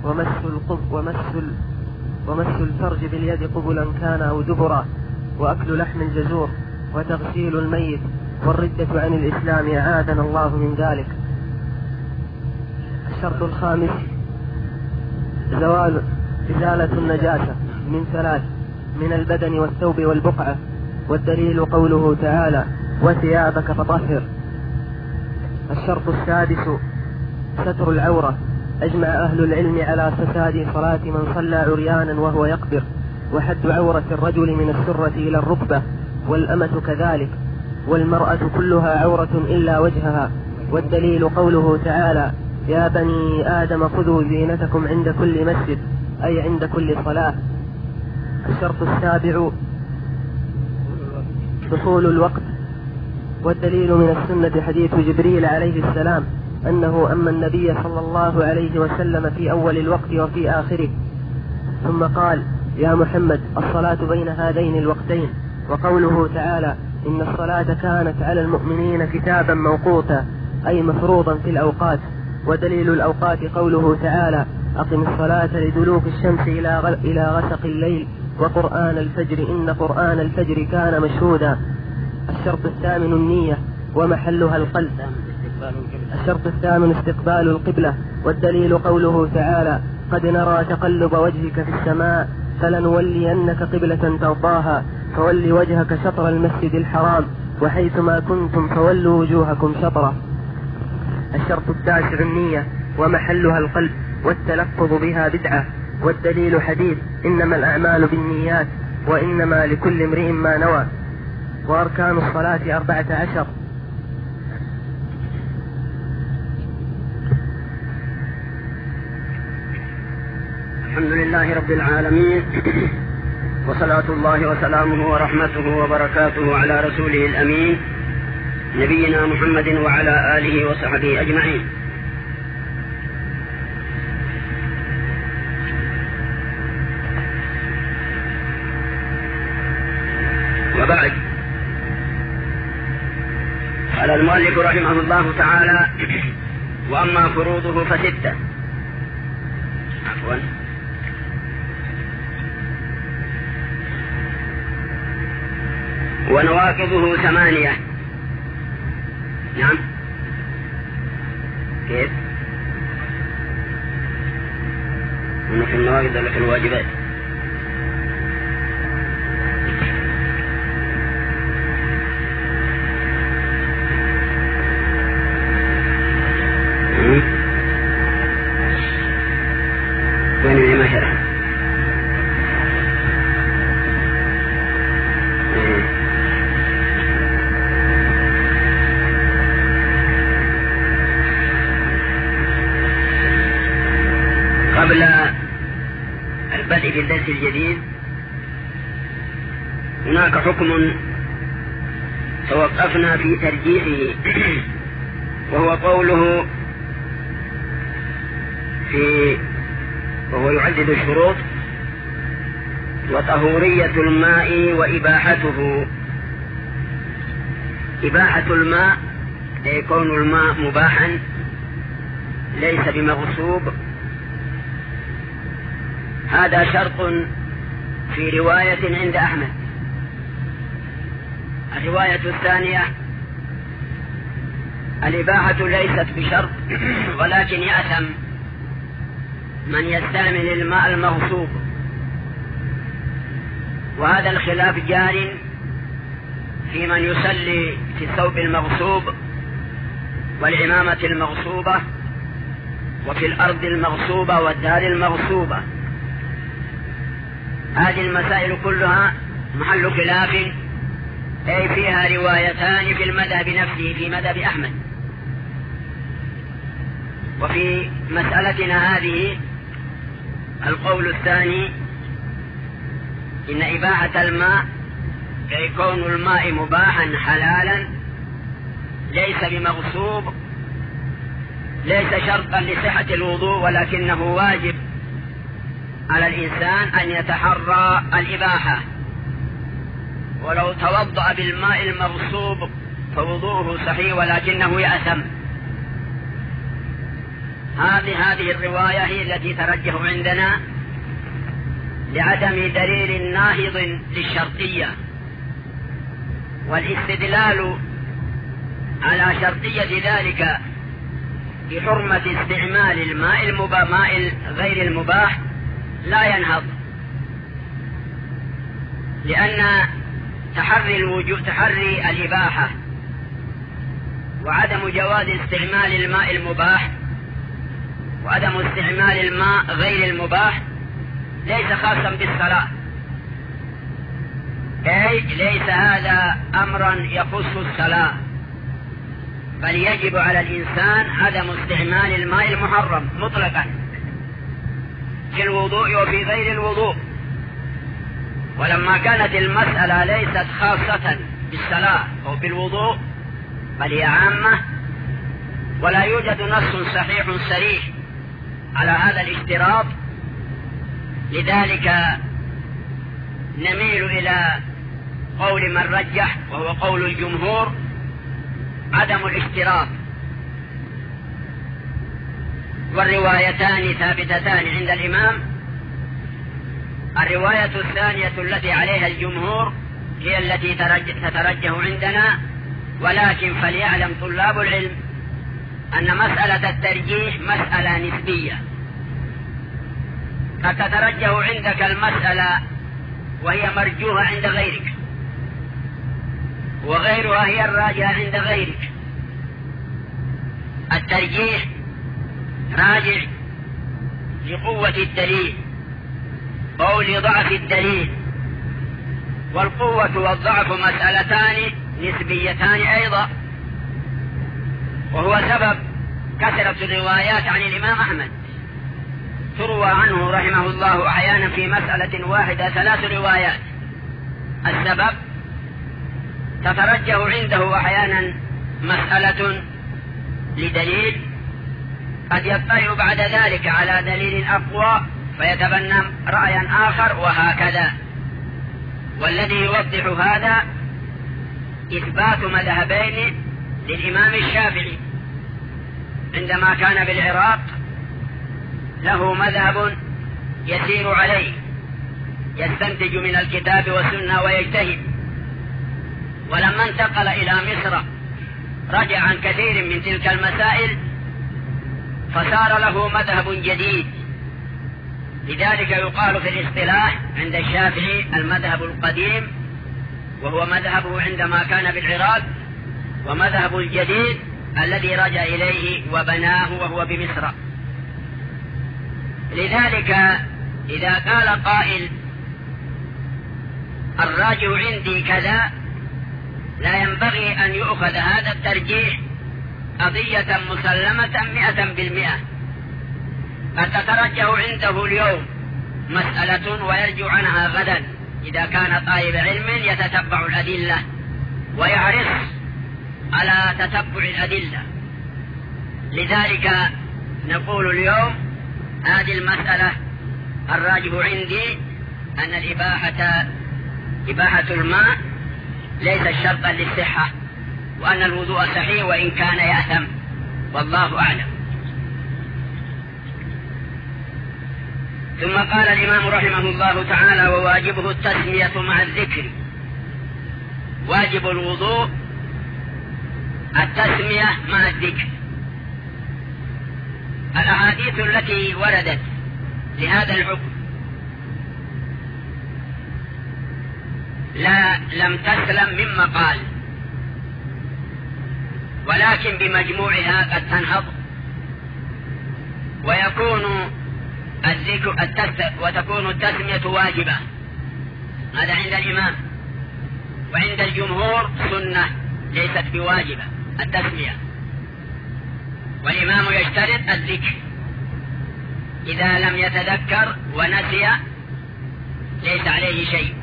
ومس الفرج باليد قبلا كان أو دبرا، وأكل لحم الجزور، وتغسيل الميت، والردة عن الإسلام أعاذنا الله من ذلك. الشرط الخامس إزالة النجاسة من 3: من البدن والثوب والبقعة، والدليل قوله تعالى: وثيابك فطهر. الشرط السادس: ستر العورة. أجمع أهل العلم على فساد صلاة من صلى عريانا وهو يقدر، وحد عورة الرجل من السرة إلى الركبة، والأمة كذلك، والمرأة كلها عورة إلا وجهها. والدليل قوله تعالى: يا بني آدم خذوا زينتكم عند كل مسجد، أي عند كل صلاة. الشرط السابع: دخول الوقت. والدليل من السنة حديث جبريل عليه السلام أنه أما النبي صلى الله عليه وسلم في أول الوقت وفي آخره، ثم قال: يا محمد الصلاة بين هذين الوقتين. وقوله تعالى: إن الصلاة كانت على المؤمنين كتابا موقوتا، أي مفروضا في الأوقات. ودليل الأوقات قوله تعالى: أقم الصلاة لدلوك الشمس إلى غسق الليل وقرآن الفجر إن قرآن الفجر كان مشهودا. الشرط الثامن: النية ومحلها القلب. الشرط الثامن: استقبال القبلة. والدليل قوله تعالى: قد نرى تقلب وجهك في السماء فلنولينك قبلة ترضاها فول وجهك شطر المسجد الحرام وحيثما كنتم فولوا وجوهكم شطره. الشرط التاسع: النية ومحلها القلب، والتلفظ بها بدعة. والدليل حديث: إنما الأعمال بالنيات وإنما لكل امرئ ما نوى. وأركان الصلاة 14. الحمد لله رب العالمين، وصلاة الله وسلامه ورحمته وبركاته على رسوله الأمين نبينا محمد وعلى آله وصحبه أجمعين. وبعد، قال المؤلف رحمه الله تعالى: وأما فروضه فستة. ونواقضه 8. نعم، كيف؟ في النواقض ولا في الواجبات؟ وين اللي ما شرح؟ قبل البدء في الدرس الجديد هناك حكم توقفنا في ترجيحه، وهو قوله وهو يعدد الشروط: وطهورية الماء وإباحته. إباحة الماء أي كون الماء مباحا ليس بمغصوب. هذا شرط في رواية عند أحمد. الرواية الثانية: الإباحة ليست بشرط ولكن يأثم من يستعمل الماء المغصوب. وهذا الخلاف جار في من يصلي في الثوب المغصوب والعمامة المغصوبة وفي الأرض المغصوبة والدار المغصوبة. هذه المسائل كلها محل خلاف، أي فيها روايتان في المذهب نفسه، في مذهب أحمد. وفي مسألتنا هذه القول الثاني: إن إباحة الماء أي كون الماء مباحا حلالا ليس بمغصوب، ليس شرطا لصحة الوضوء، ولكنه واجب على الإنسان أن يتحرى الإباحة. ولو توضأ بالماء المغصوب فوضوءه صحيح ولكنه يأثم. هذه الرواية هي التي ترجح عندنا لعدم دليل ناهض للشرطية، والاستدلال على شرطية ذلك بحرمة استعمال الماء غير المباح لا ينهض، لأن تحري الإباحة وعدم جواز استعمال الماء المباح وعدم استعمال الماء غير المباح ليس خاصا بالصلاة، أي ليس هذا أمرا يخص الصلاة، بل يجب على الإنسان عدم استعمال الماء المحرم مطلقا في الوضوء وفي غير الوضوء. ولما كانت المسألة ليست خاصة بالصلاة أو بالوضوء بل هي عامة، ولا يوجد نص صحيح صريح على هذا الاشتراط، لذلك نميل إلى قول من رجح وهو قول الجمهور عدم الاشتراط. والروايتان ثابتتان عند الإمام. الرواية الثانية التي عليها الجمهور هي التي تترجح عندنا، ولكن فليعلم طلاب العلم أن مسألة الترجيح مسألة نسبية، قد تترجح عندك المسألة وهي مرجوحة عند غيرك، وغيرها هي الراجحة عند غيرك. الترجيح راجع لقوة الدليل أو لضعف الدليل، والقوة والضعف مسألتان نسبيتان أيضا، وهو سبب كثرة الروايات عن الإمام أحمد. تروى عنه رحمه الله أحيانا في مسألة واحدة 3 روايات. السبب تترجح عنده أحيانا مسألة لدليل، قد يطلع بعد ذلك على دليل أقوى فيتبنى رأيا آخر، وهكذا. والذي يوضح هذا إثبات مذهبين للإمام الشافعي عندما كان بالعراق، له مذهب يسير عليه، يستنتج من الكتاب والسنة ويجتهد. ولما انتقل إلى مصر رجع عن كثير من تلك المسائل فصار له مذهب جديد. لذلك يقال في الاصطلاح عند الشافعي المذهب القديم، وهو مذهبه عندما كان بالعراق، ومذهب الجديد الذي رجع إليه وبناه وهو بمصر. لذلك إذا قال قائل الراجع عندي كذا، لا ينبغي أن يؤخذ هذا الترجيح قضية مسلمة 100%. قد تترجح عنده اليوم مسألة ويرجع عنها غدا، إذا كان طالب علم يتتبع الأدلة ويحرص على تتبع الأدلة. لذلك نقول اليوم هذه المسألة الراجح عندي أن إباحة الماء ليس شرطا للصحة، وأن الوضوء صحيح وإن كان يأثم، والله أعلم. ثم قال الإمام رحمه الله تعالى: وواجبه التسمية مع الذكر. واجب الوضوء التسمية مع الذكر. الأحاديث التي وردت لهذا الحكم لم تسلم مما قال، ولكن بمجموعها قد تنهض ويكون وتكون التسمية واجبة. هذا عند الإمام، وعند الجمهور سنة ليست بواجبة التسمية. والإمام يشترط الذكر، إذا لم يتذكر ونسي ليس عليه شيء،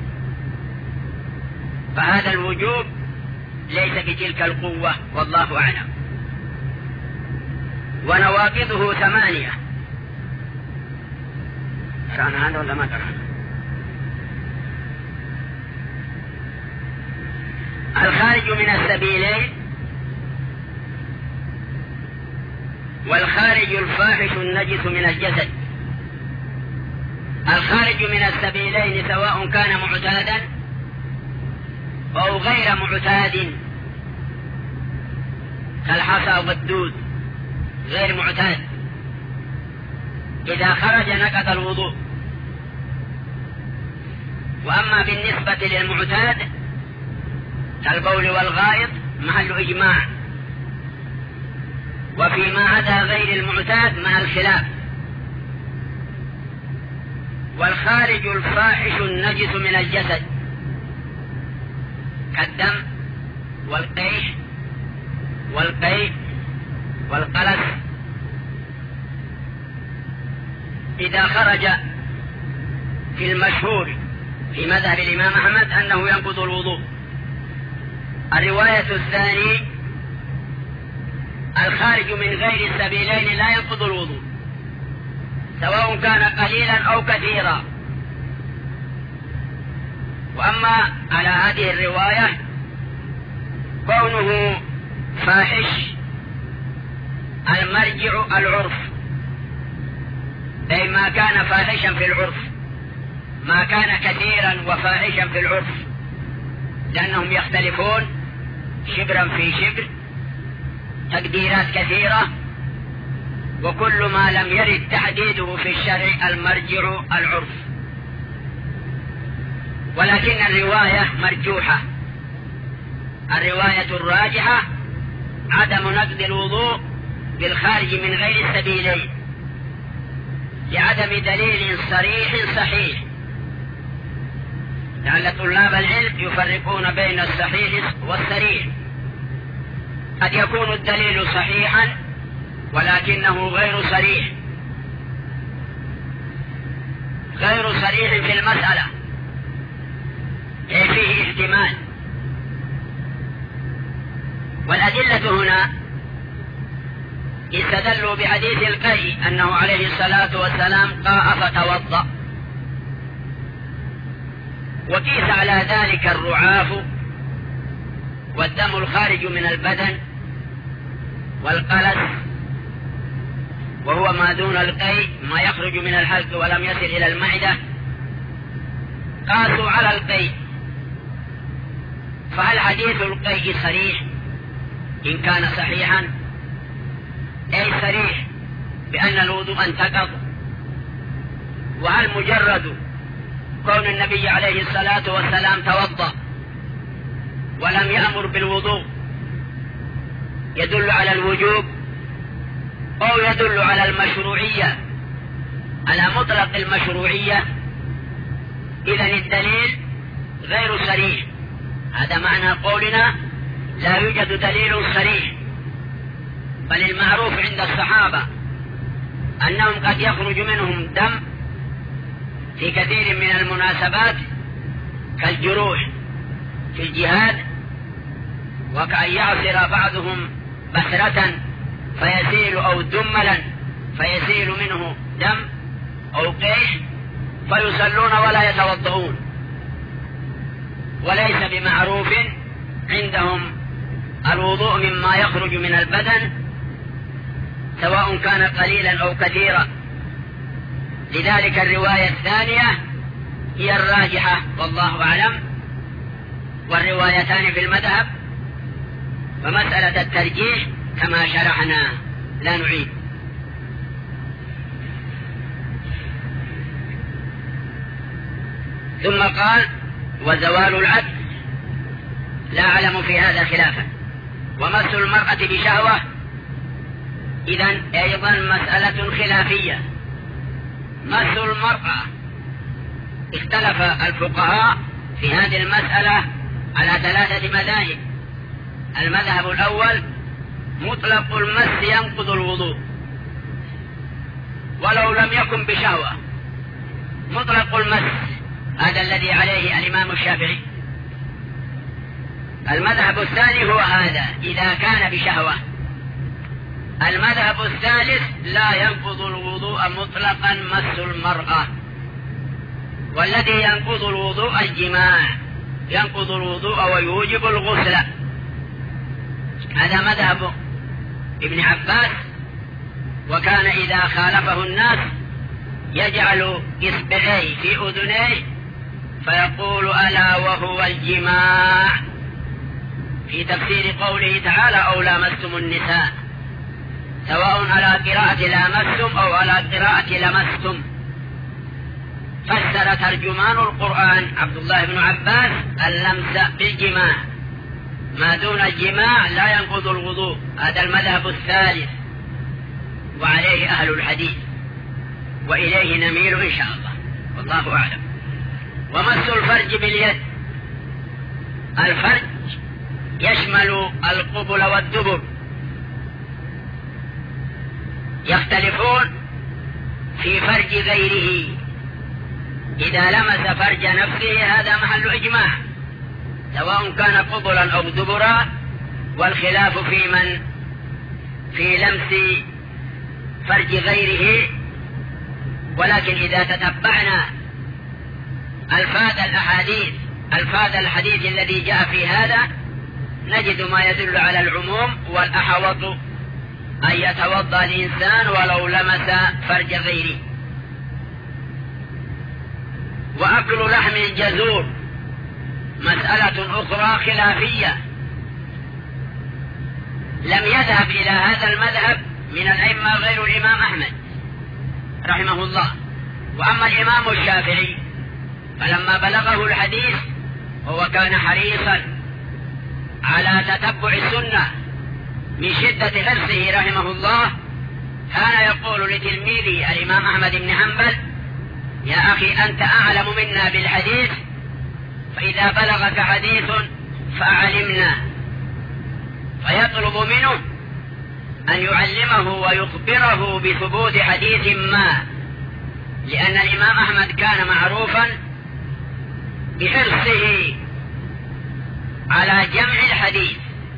فهذا الوجوب ليس بتلك القوة، والله أعلم. ونواقضه 8. كان هذا ولا ما كان؟ الخارج من السبيلين، والخارج الفاحش النجس من الجسد. الخارج من السبيلين سواء كان معتادا أو غير معتاد، كالحصى والدود غير معتاد، إذا خرج نقض الوضوء وأما بالنسبة للمعتاد كالبول والغائط محل إجماع، وفيما عدا غير المعتاد مع الخلاف. والخارج الفاحش النجس من الجسد كالدم والقيح والقيء والقلس إذا خرج في المشهور في مذهب الإمام أحمد أنه ينقض الوضوء. الرواية الثانية الخارج من غير السبيلين لا ينقض الوضوء سواء كان قليلا أو كثيرا. وأما على هذه الرواية كونه فاحش المرجع العرف، أي ما كان فاحشا في العرف، ما كان كثيرا وفاحشا في العرف، لأنهم يختلفون شبرا في شبر، تقديرات كثيرة، وكل ما لم يرد تحديده في الشرع المرجع العرف. ولكن الرواية مرجوحة، الرواية الراجحة عدم نقض الوضوء بالخارج من غير السبيلين لعدم دليل صريح صحيح. لعل طلاب العلم يفرقون بين الصحيح والصريح، قد يكون الدليل صحيحا ولكنه غير صريح في المسألة، أي فيه احتمال. والأدلة هنا استدلوا بحديث القيء أنه عليه الصلاة والسلام قاء فتوضأ، وقيس على ذلك الرعاف والدم الخارج من البدن والقلس، وهو ما دون القيء ما يخرج من الحلق ولم يصل إلى المعدة، قاسوا على القيء. فهل حديث القيء صريح إن كان صحيحا، أي صريح بأن الوضوء انتقض؟ وهل مجرد كون النبي عليه الصلاة والسلام توضأ ولم يأمر بالوضوء يدل على الوجوب أو يدل على المشروعية، على مطلق المشروعية؟ إذن الدليل غير صريح. هذا معنى قولنا لا يوجد دليل صريح، بل المعروف عند الصحابة أنهم قد يخرج منهم دم في كثير من المناسبات كالجروح في الجهاد، وكأن يعصر بعضهم بسرة فيسيل أو دملا فيسيل منه دم أو قيح فيصلون ولا يتوضؤون. وليس بمعروف عندهم الوضوء مما يخرج من البدن سواء كان قليلا أو كثيرا. لذلك الرواية الثانية هي الراجحة والله أعلم، والروايتان في المذهب، ومسألة الترجيح كما شرحنا لا نعيد. ثم قال وزوال العبد لا أعلم في هذا خلافا، ومس المرأة بشهوة إذن أيضا مسألة خلافية. مس المرأة اختلف الفقهاء في هذه المسألة على 3 مذاهب. المذهب الأول مطلق المس ينقض الوضوء ولو لم يكن بشهوة، مطلق المس، هذا الذي عليه الإمام الشافعي. المذهب الثاني هو هذا إذا كان بشهوة. المذهب الثالث لا ينقض الوضوء مطلقا مس المرأة، والذي ينقض الوضوء الجماع، ينقض الوضوء ويوجب الغسل. هذا مذهب ابن عباس، وكان إذا خالفه الناس يجعل إصبعيه في أذنيه فيقول ألا وهو الجماع، في تفسير قوله تعالى أو لامستم النساء، سواء على قراءة لامستم أو على قراءة لمستم. فسر ترجمان القرآن عبد الله بن عباس اللمس بالجماع، ما دون الجماع لا ينقض الوضوء. هذا المذهب الثالث وعليه أهل الحديث، وإليه نميل إن شاء الله، والله أعلم. ومس الفرج باليد، الفرج يشمل القبل والدبر، يختلفون في فرج غيره. إذا لمس فرج نفسه هذا محل إجماع، سواء كان قبلا أو دبرا، والخلاف في لمس فرج غيره. ولكن إذا تتبعنا ألفاظ الحديث الذي جاء في هذا نجد ما يدل على العموم، والأحوط أن يتوضأ الإنسان ولو لمس فرج غيره. وأكل لحم الجزور مسألة أخرى خلافية، لم يذهب إلى هذا المذهب من الأئمة غير الإمام أحمد رحمه الله. وأما الإمام الشافعي فلما بلغه الحديث هو كان حريصا على تتبع السنة من شدة حرصه رحمه الله، كان يقول لتلميذه الإمام أحمد بن حنبل: يا أخي أنت أعلم منا بالحديث، فإذا بلغك حديث فأعلمنا. فيطلب منه أن يعلمه ويخبره بثبوت حديث ما، لأن الإمام أحمد كان معروفا بحرصه على جمع الحديث،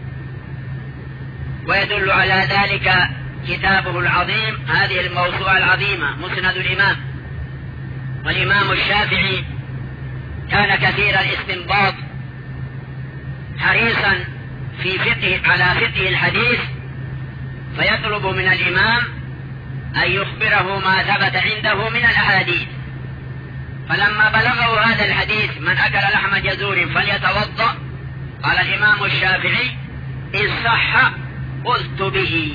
ويدل على ذلك كتابه العظيم، هذه الموسوعة العظيمة مسند الإمام. والإمام الشافعي كان كثير الاستنباط، حريصا على فقه الحديث، فيطلب من الإمام أن يخبره ما ثبت عنده من الأحاديث. فلما بلغه هذا الحديث: من أكل لحم جزور فليتوضأ، قال الإمام الشافعي: إن صح قلت به،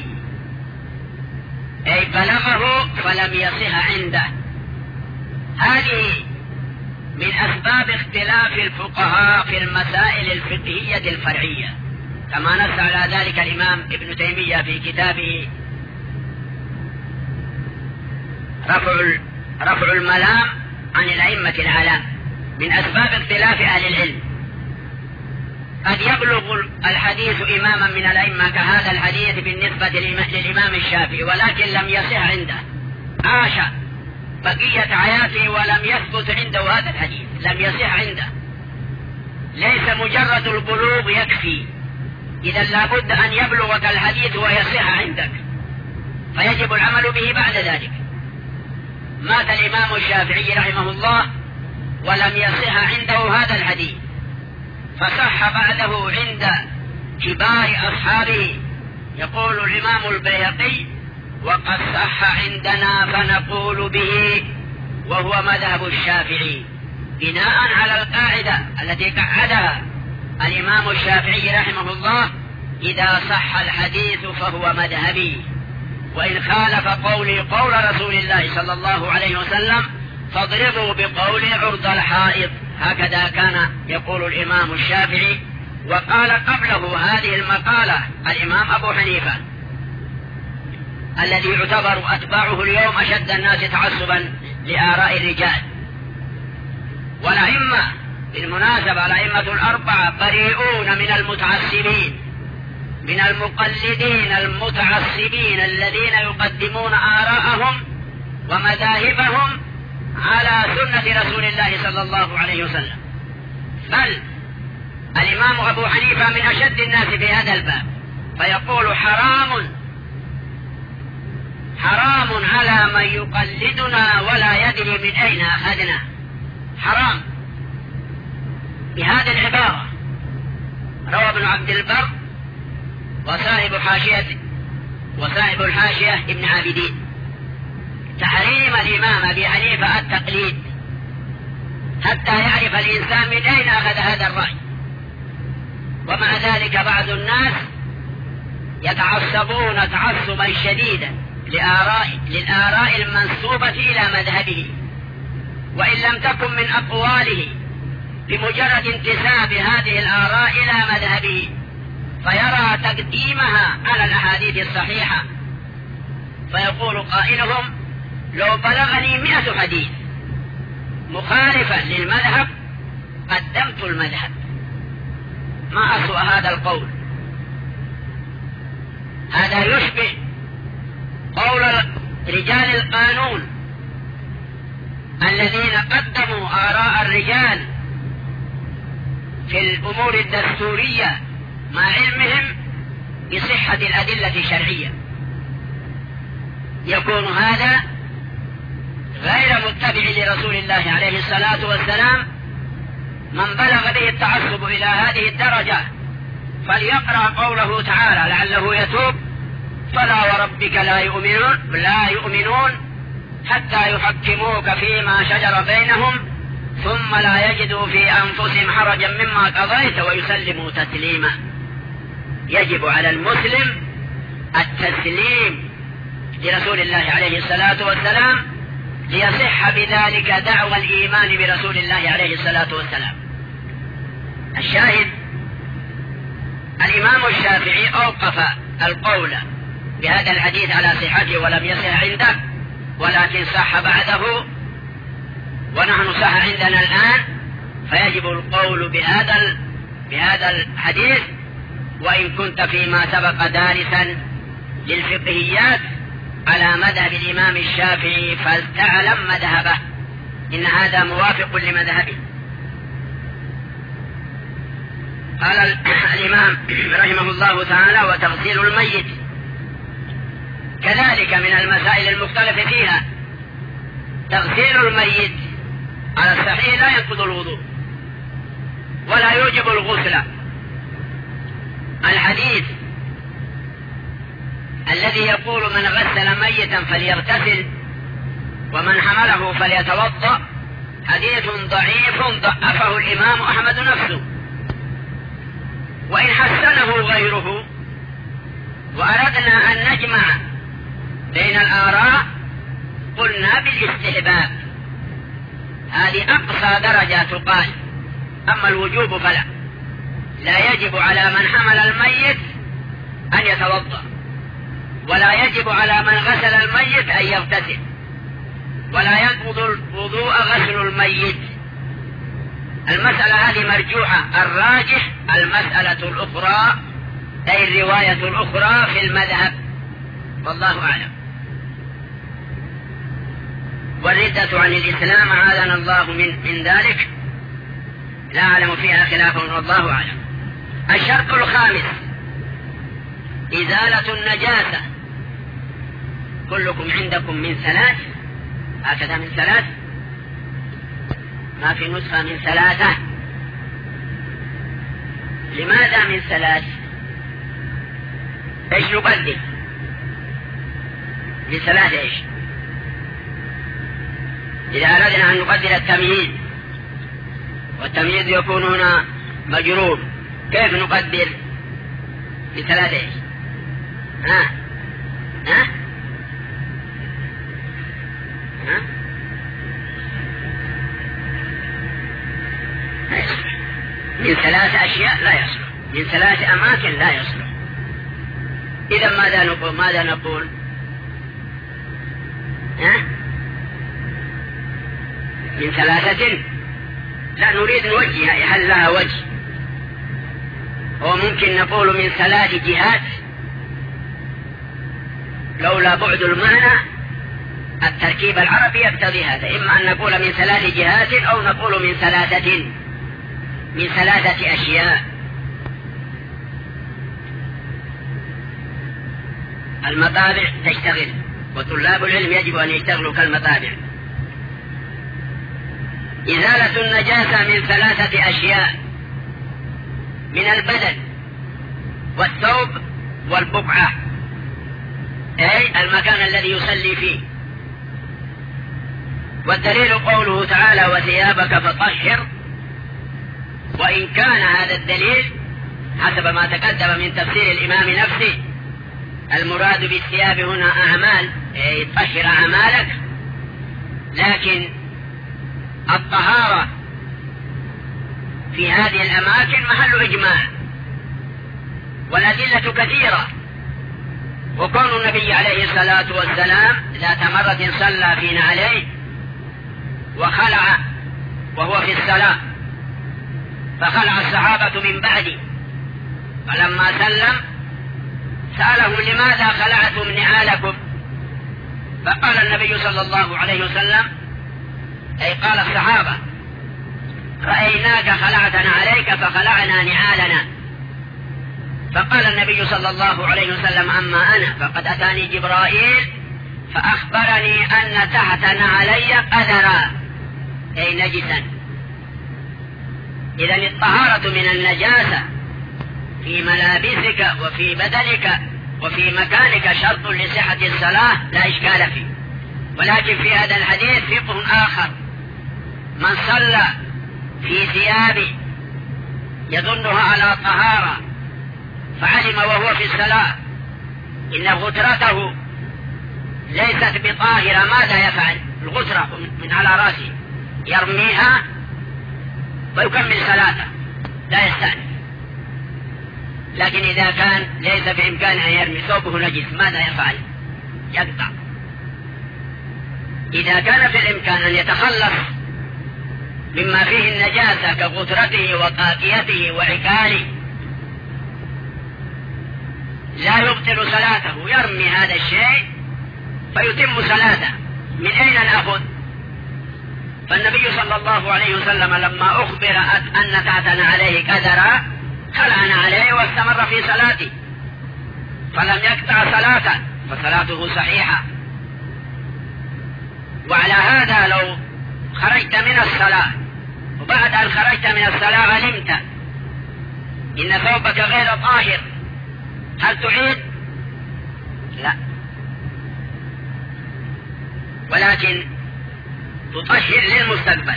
أي بلغه فلم يصح عنده. هذه من أسباب اختلاف الفقهاء في المسائل الفقهية الفرعية، كما نص على ذلك الإمام ابن تيمية في كتابه رفع الملام عن الأئمة الأعلام. من أسباب اختلاف أهل العلم قد يبلغ الحديث إماما من الأئمة كهذا الحديث بالنسبة للإمام الشافعي، ولكن لم يصح عنده، عاش بقية حياته ولم يثبت عنده هذا الحديث، لم يصح عنده. ليس مجرد البلوغ يكفي، إذا لابد أن يبلغك الحديث ويصح عندك، فيجب العمل به بعد ذلك. مات الإمام الشافعي رحمه الله ولم يصح عنده هذا الحديث، فصح بعده عند كبار أصحابه. يقول الإمام البيهقي: وقد صح عندنا فنقول به، وهو مذهب الشافعي، بناء على القاعدة التي قعدها الإمام الشافعي رحمه الله: إذا صح الحديث فهو مذهبي، وإن خالف قولي قول رسول الله صلى الله عليه وسلم فاضربوا بقولي عرض الحائط. هكذا كان يقول الإمام الشافعي. وقال قبله هذه المقالة الإمام أبو حنيفة، الذي يعتبر أتباعه اليوم أشد الناس تعصبا لآراء الرجال. والأئمة بالمناسبة الأئمة الأربعة بريئون من المتعصبين، من المقلدين المتعصبين الذين يقدمون آراءهم ومذاهبهم على سنة رسول الله صلى الله عليه وسلم. بل الإمام أبو حنيفة من أشد الناس في هذا الباب، فيقول: حرام على من يقلدنا ولا يدري من أين أخذنا. حرام بهذه العبارة. روى ابن عبد البر وصاحب الحاشية ابن عابدين تحريم الإمام أبي حنيفة التقليد حتى يعرف الإنسان من أين أخذ هذا الرأي. ومع ذلك بعض الناس يتعصبون تعصبا شديدا للآراء المنسوبة إلى مذهبه، وإن لم تكن من أقواله، بمجرد انتساب هذه الآراء إلى مذهبه، فيرى تقديمها على الأحاديث الصحيحة، فيقول قائلهم: لو بلغني 100 حديث مخالفا للمذهب قدمت المذهب. ما أسوأ هذا القول؟ هذا يشبه قول رجال القانون الذين قدموا آراء الرجال في الأمور الدستورية مع علمهم بصحة الأدلة الشرعية. يكون هذا غير متبع لرسول الله عليه الصلاة والسلام. من بلغ به التعصب إلى هذه الدرجة فليقرأ قوله تعالى لعله يتوب: فلا وربك لا يؤمنون حتى يحكموك فيما شجر بينهم ثم لا يجدوا في أنفسهم حرجا مما قضيت ويسلموا تسليما. يجب على المسلم التسليم لرسول الله عليه الصلاة والسلام ليصح بذلك دعوى الإيمان برسول الله عليه الصلاة والسلام. الشاهد: الإمام الشافعي أوقف القول بهذا الحديث على صحته ولم يصح عنده، ولكن صح بعده، ونحن صح عندنا الآن، فيجب القول بهذا الحديث. وإن كنت فيما سبق دارسا للفقهيات على مذهب الإمام الشافعي فلتعلم مذهبه، إن هذا موافق لمذهبه. قال الإمام رحمه الله تعالى: وتغسيل الميت كذلك من المسائل المختلف فيها. تغسيل الميت على الصحيح لا ينقض الوضوء ولا يوجب الغسل. الحديث الذي يقول من غسل ميتا فليغتسل ومن حمله فليتوضأ حديث ضعيف ضعفه الإمام أحمد نفسه، وإن حسنه غيره وأردنا أن نجمع بين الآراء قلنا بالاستحباب. هذه أقصى درجة تقال، أما الوجوب فلا. لا يجب على من حمل الميت أن يتوضأ، ولا يجب على من غسل الميت أن يغتسل، ولا ينقض الوضوء غسل الميت. المسألة هذه مرجوحة. الراجح المسألة الأخرى، أي الرواية الأخرى في المذهب، والله أعلم. والردة عن الإسلام عاذنا الله من ذلك، لا أعلم فيها خلافا، والله أعلم. الشرط الخامس: إزالة النجاسة. كلكم عندكم من 3، هكذا من 3، ما في نسخة من 3. لماذا من 3؟ ايش نقدم من 3؟ ايش إذا أردنا أن نقدر التمييز، والتمييز يكون هنا مجرور، كيف نقدر من 3؟ ايش؟ من 3 أشياء لا يصلح، من 3 أماكن لا يصلح. إذا ماذا نقول؟ من 3 لا نريد نوجه، هل لها وجه؟ وممكن نقول من 3 جهات لولا بعد المعنى. التركيب العربي يقتضي هذا، إما أن نقول من 3 جهات أو نقول من 3 أشياء. المطابع تشتغل، وطلاب العلم يجب أن يشتغلوا كالمطابع. إزالة النجاسة من 3 أشياء: من البدن والثوب والبقعة، أي المكان الذي يصلي فيه. والدليل قوله تعالى: وثيابك فطهر. وإن كان هذا الدليل حسب ما تقدم من تفسير الإمام نفسه المراد بالثياب هنا أعمال، أي طهر أعمالك، لكن الطهارة في هذه الأماكن محل إجماع، والأدلة كثيرة. وكون النبي عليه الصلاة والسلام ذات مرة صلى في نعليه وخلع وهو في الصلاة، فخلع الصحابة من بعده، فلما سلم سألهم لماذا خلعتم نعالكم؟ فقال النبي صلى الله عليه وسلم، أي قال الصحابة: رأيناك خلعتنا عليك فخلعنا نعالنا. فقال النبي صلى الله عليه وسلم: أما أنا فقد أتاني جبرائيل فأخبرني أن تحت نعلي قذرا، أي نجسا. إذن الطهارة من النجاسة في ملابسك وفي بدنك وفي مكانك شرط لصحة الصلاة لا إشكال فيه. ولكن في هذا الحديث فقه آخر: من صلى في ثياب يظنها على طهارة فعلم وهو في الصلاة إن غترته ليست بطاهرة، ماذا يفعل؟ الغترة من على رأسه يرميها ويكمل صلاته لا يستأنف. لكن إذا كان ليس بإمكانه أن يرمي ثوبه نجس ماذا يفعل؟ يقطع. إذا كان في الإمكان أن يتخلص مما فيه النجاسة كغترته وقاقيته وعكاله لا يبطل صلاته، يرمي هذا الشيء فيتم صلاته. من أين نأخذ؟ فالنبي صلى الله عليه وسلم لما أخبر أن تحتنا عليه كذرا خلعنا عليه واستمر في صلاته فلم يقطع صلاته، فصلاته صحيحة. وعلى هذا لو خرجت من الصلاة وبعد أن خرجت من الصلاة علمت إن ثوبك غير طاهر، هل تعيد؟ لا، ولكن تطهر للمستقبل.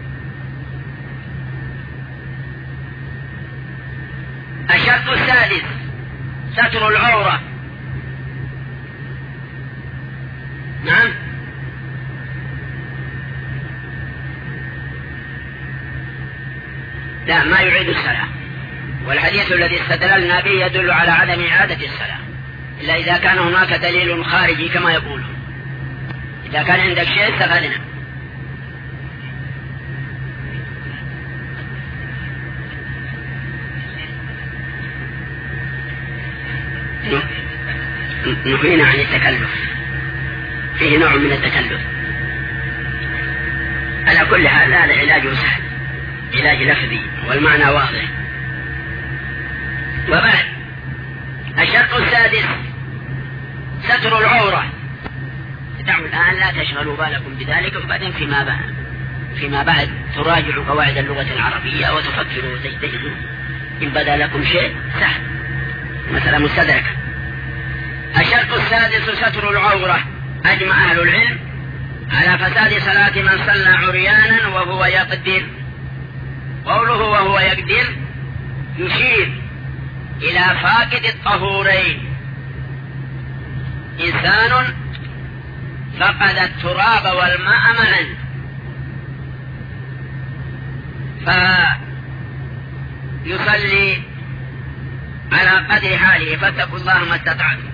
الشرط السادس ستر العورة. نعم، لا، ما يعيد الصلاة، والحديث الذي استدللنا به يدل على عدم إعادة الصلاة إلا إذا كان هناك دليل خارجي كما يقولون. إذا كان عندك شيء استفدنا. نهينا عن التكلف، فيه نوع من التكلف. على كل حال هذا علاجه سهل، علاج لفظي والمعنى واضح. وبعد الشرط السادس ستر العورة. دعوا الآن لا تشغلوا بالكم بذلك، وبعدين فيما بعد تراجعوا قواعد اللغة العربية وتفكروا وتجتهدوا. إن بدا لكم شيء سهل، مثلا مستدرك. الشرط السادس ستر العورة. أجمع أهل العلم على فساد صلاة من صلى عريانا وهو يقدر. قوله وهو يقدر يشير إلى فاقد الطهورين. إنسان فقد التراب والماء معا فيصلي على قدر حاله، فاتقوا الله ما استطعتم.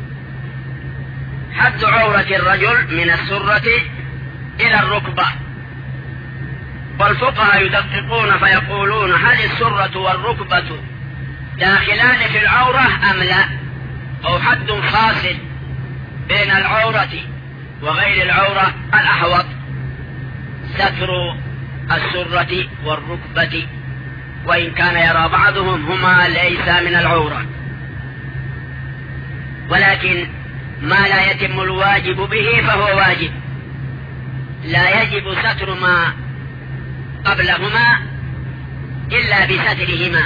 حد عورة الرجل من السرة إلى الركبة. والفقهاء يدققون فيقولون: هل السرة والركبة داخلان في العورة أم لا؟ أو حد فاصل بين العورة وغير العورة؟ الأحوط ستر السرة والركبة، وإن كان يرى بعضهم هما ليس من العورة. ولكن ما لا يتم الواجب به فهو واجب، لا يجب ستر ما قبلهما إلا بسترهما.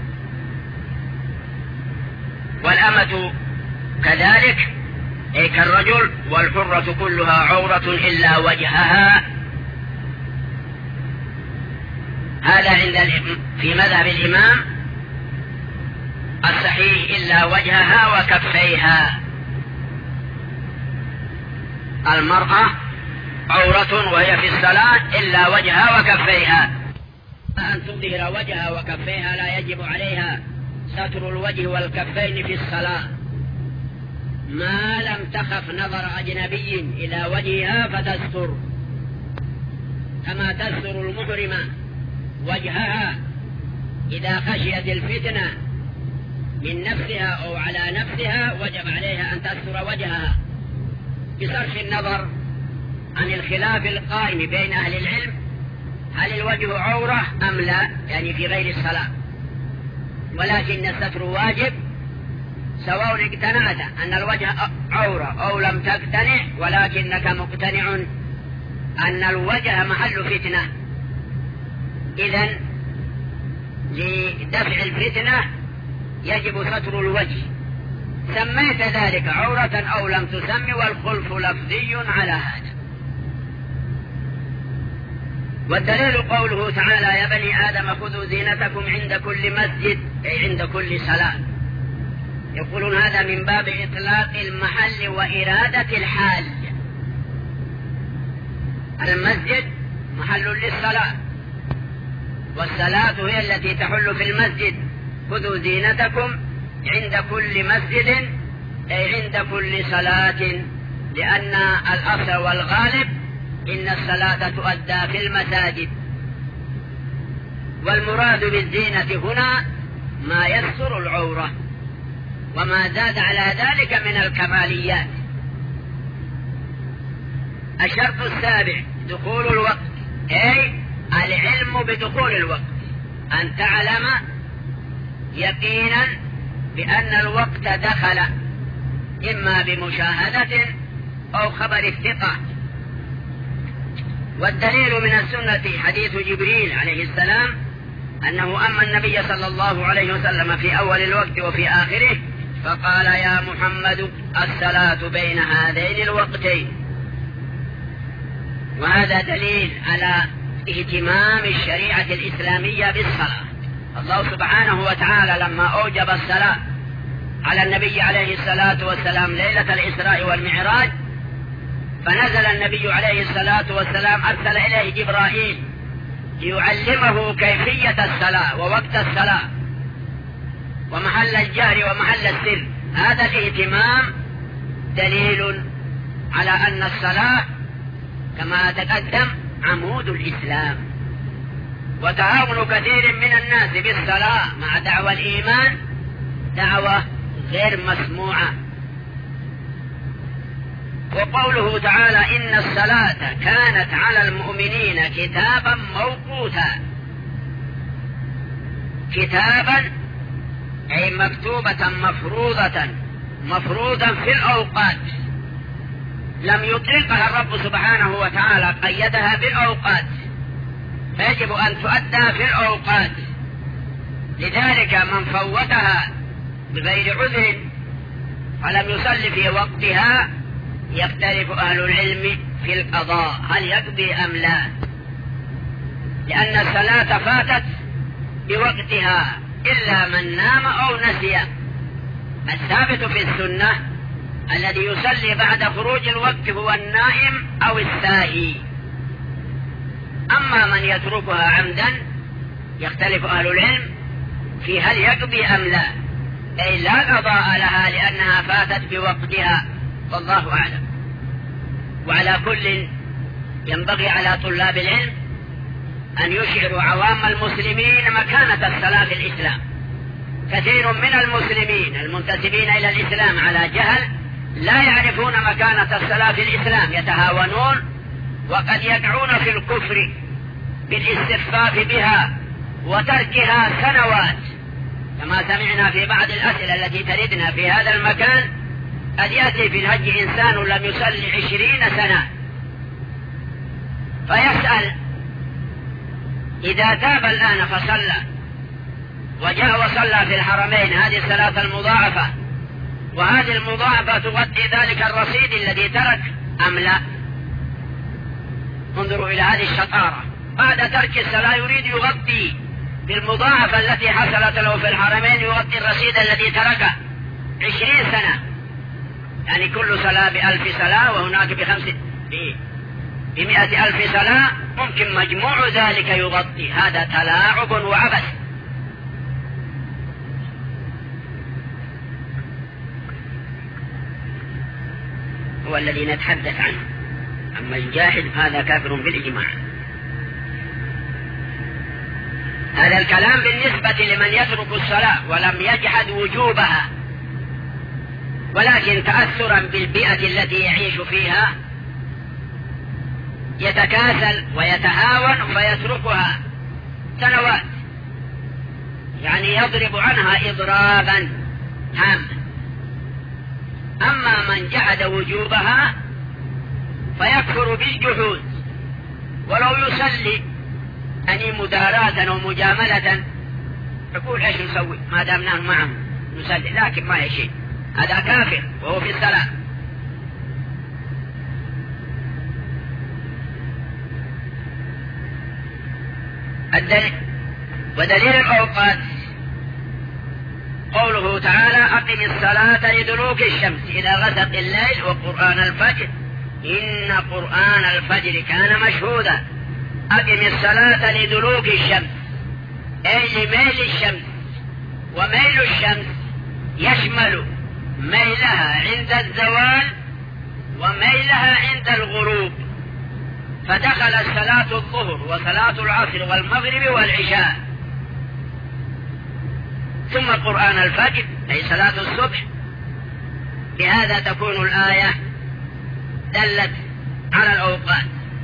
والأمة كذلك، أي كالرجل، والحرة كلها عورة إلا وجهها. هذا في مذهب الإمام الصحيح، إلا وجهها وكفيها. المرأة عورة وهي في الصلاة إلا وجهها وكفيها. أن تظهر وجهها وكفيها لا يجب عليها ستر الوجه والكفين في الصلاة ما لم تخف نظر أجنبي إلى وجهها فتستر، كما تستر المحرمة وجهها إذا خشيت الفتنة من نفسها أو على نفسها وجب عليها أن تستر وجهها، بصرف النظر عن الخلاف القائم بين أهل العلم هل الوجه عورة أم لا، يعني في غير الصلاة. ولكن الستر واجب سواء اقتنعت أن الوجه عورة أو لم تقتنع، ولكنك مقتنع أن الوجه محل فتنة، إذن لدفع الفتنة يجب ستر الوجه، سميت ذلك عورة أو لم تسمي، والخلف لفظي على هذا. والدليل قوله تعالى يا بني آدم خذوا زينتكم عند كل مسجد، أي عند كل صلاة. يقولون هذا من باب إطلاق المحل وإرادة الحال. المسجد محل للصلاة، والصلاة هي التي تحل في المسجد. خذوا زينتكم عند كل مسجد أي عند كل صلاة، لأن الأصل والغالب إن الصلاة تؤدى في المساجد، والمراد بالزينة هنا ما يستر العورة وما زاد على ذلك من الكماليات. الشرط السابع دخول الوقت، أي العلم بدخول الوقت، أن تعلم يقينا بأن الوقت دخل إما بمشاهدة أو خبر الثقة. والدليل من السنة حديث جبريل عليه السلام أنه أما النبي صلى الله عليه وسلم في أول الوقت وفي آخره فقال يا محمد الصلاة بين هذين الوقتين. وهذا دليل على اهتمام الشريعة الإسلامية بالصلاة. الله سبحانه وتعالى لما أوجب الصلاة على النبي عليه الصلاة والسلام ليلة الإسراء والمعراج، فنزل النبي عليه الصلاة والسلام أرسل إليه جبرائيل ليعلمه كيفية الصلاة ووقت الصلاة ومحل الجهر ومحل السر. هذا الاهتمام دليل على أن الصلاة كما تقدم عمود الإسلام، وتهاون كثير من الناس بالصلاة مع دعوى الإيمان دعوة غير مسموعة. وقوله تعالى إن الصلاة كانت على المؤمنين كتابا موقوتا، كتابا أي مكتوبة مفروضا في الأوقات، لم يطلقها الرب سبحانه وتعالى، قيدها بالأوقات، فيجب أن تؤدى في الأوقات. لذلك من فوتها بغير عذر فلم يصل في وقتها يختلف أهل العلم في القضاء هل يقضي أم لا، لأن الصلاة فاتت بوقتها إلا من نام أو نسي. الثابت في السنة الذي يصلي بعد خروج الوقت هو النائم أو الساهي. أما من يتركها عمدا يختلف أهل العلم في هل يقضي أم لا، أي لا قضاء لها لأنها فاتت بوقتها، والله أعلم. وعلى كل ينبغي على طلاب العلم أن يشعروا عوام المسلمين مكانة الصلاة في الإسلام. كثير من المسلمين المنتسبين إلى الإسلام على جهل لا يعرفون مكانة الصلاة في الإسلام، يتهاونون وقد يقعون في الكفر بالاستخفاف بها وتركها سنوات، كما سمعنا في بعض الأسئلة التي تردنا في هذا المكان. قد يأتي في الحج إنسان لم يصلي 20 سنة فيسأل إذا تاب الآن فصلى وجاء وصلى في الحرمين هذه الصلاة المضاعفة، وهذه المضاعفة تغطي ذلك الرصيد الذي ترك أم لا؟ انظروا إلى هذه الشطارة، بعد ترك الصلاة يريد يغطي بالمضاعفة التي حصلت له في الحرمين، يغطي الرصيد الذي تركه 20 سنة، يعني كل صلاة ب1000 صلاة وهناك ب100,000 صلاة ممكن مجموع ذلك يغطي. هذا تلاعب وعبث. هو الذي نتحدث عنه. أما الجاحد هذا كافر بالإجماع. هذا الكلام بالنسبة لمن يترك الصلاة ولم يجحد وجوبها، ولكن تأثرا بالبيئة التي يعيش فيها يتكاسل ويتهاون فيتركها سنوات، يعني يضرب عنها إضرابا هاما. أما من جحد وجوبها فيكفر بالجحود، ولو يصلي أني مداراة أو مجاملة يقول إيش نسوي ما دامنا معهم نصلي، لكن ما هي شيء، هذا كافر وهو في الصلاة. ودليل الأوقات قوله تعالى: أقم الصلاة لدلوك الشمس إلى غسق الليل وقرآن الفجر إن قرآن الفجر كان مشهودا. أقم الصلاة لدلوك الشمس أي لميل الشمس، وميل الشمس يشمل ميلها عند الزوال وميلها عند الغروب، فدخل صلاة الظهر وصلاة العصر والمغرب والعشاء، ثم قرآن الفجر أي صلاة الصبح. بهذا تكون الآية دلت على الأوقات.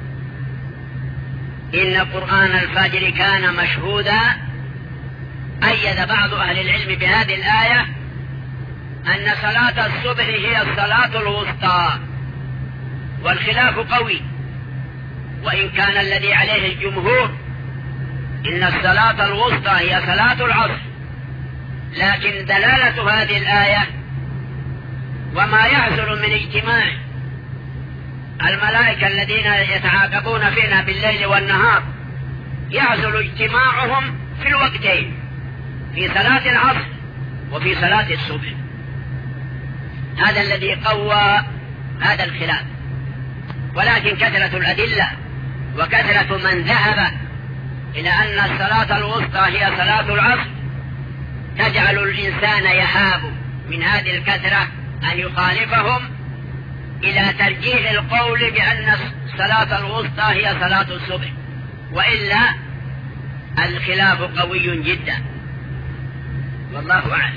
إن قرآن الفجر كان مشهودا. أيد بعض أهل العلم بهذه الآية أن صلاة الصبح هي الصلاة الوسطى، والخلاف قوي، وإن كان الذي عليه الجمهور إن الصلاة الوسطى هي صلاة العصر، لكن دلالة هذه الآية وما يحصل من اجتماع الملائكة الذين يتعاقبون فينا بالليل والنهار يحصل اجتماعهم في الوقتين، في صلاة العصر وفي صلاة الصبح. هذا الذي قوى هذا الخلاف. ولكن كثرة الأدلة وكثرة من ذهب إلى أن الصلاة الوسطى هي صلاة العصر تجعل الإنسان يهاب من هذه الكثرة أن يخالفهم إلى ترجيح القول بأن الصلاة الوسطى هي صلاة الصبح، وإلا الخلاف قوي جدا والله أعلم.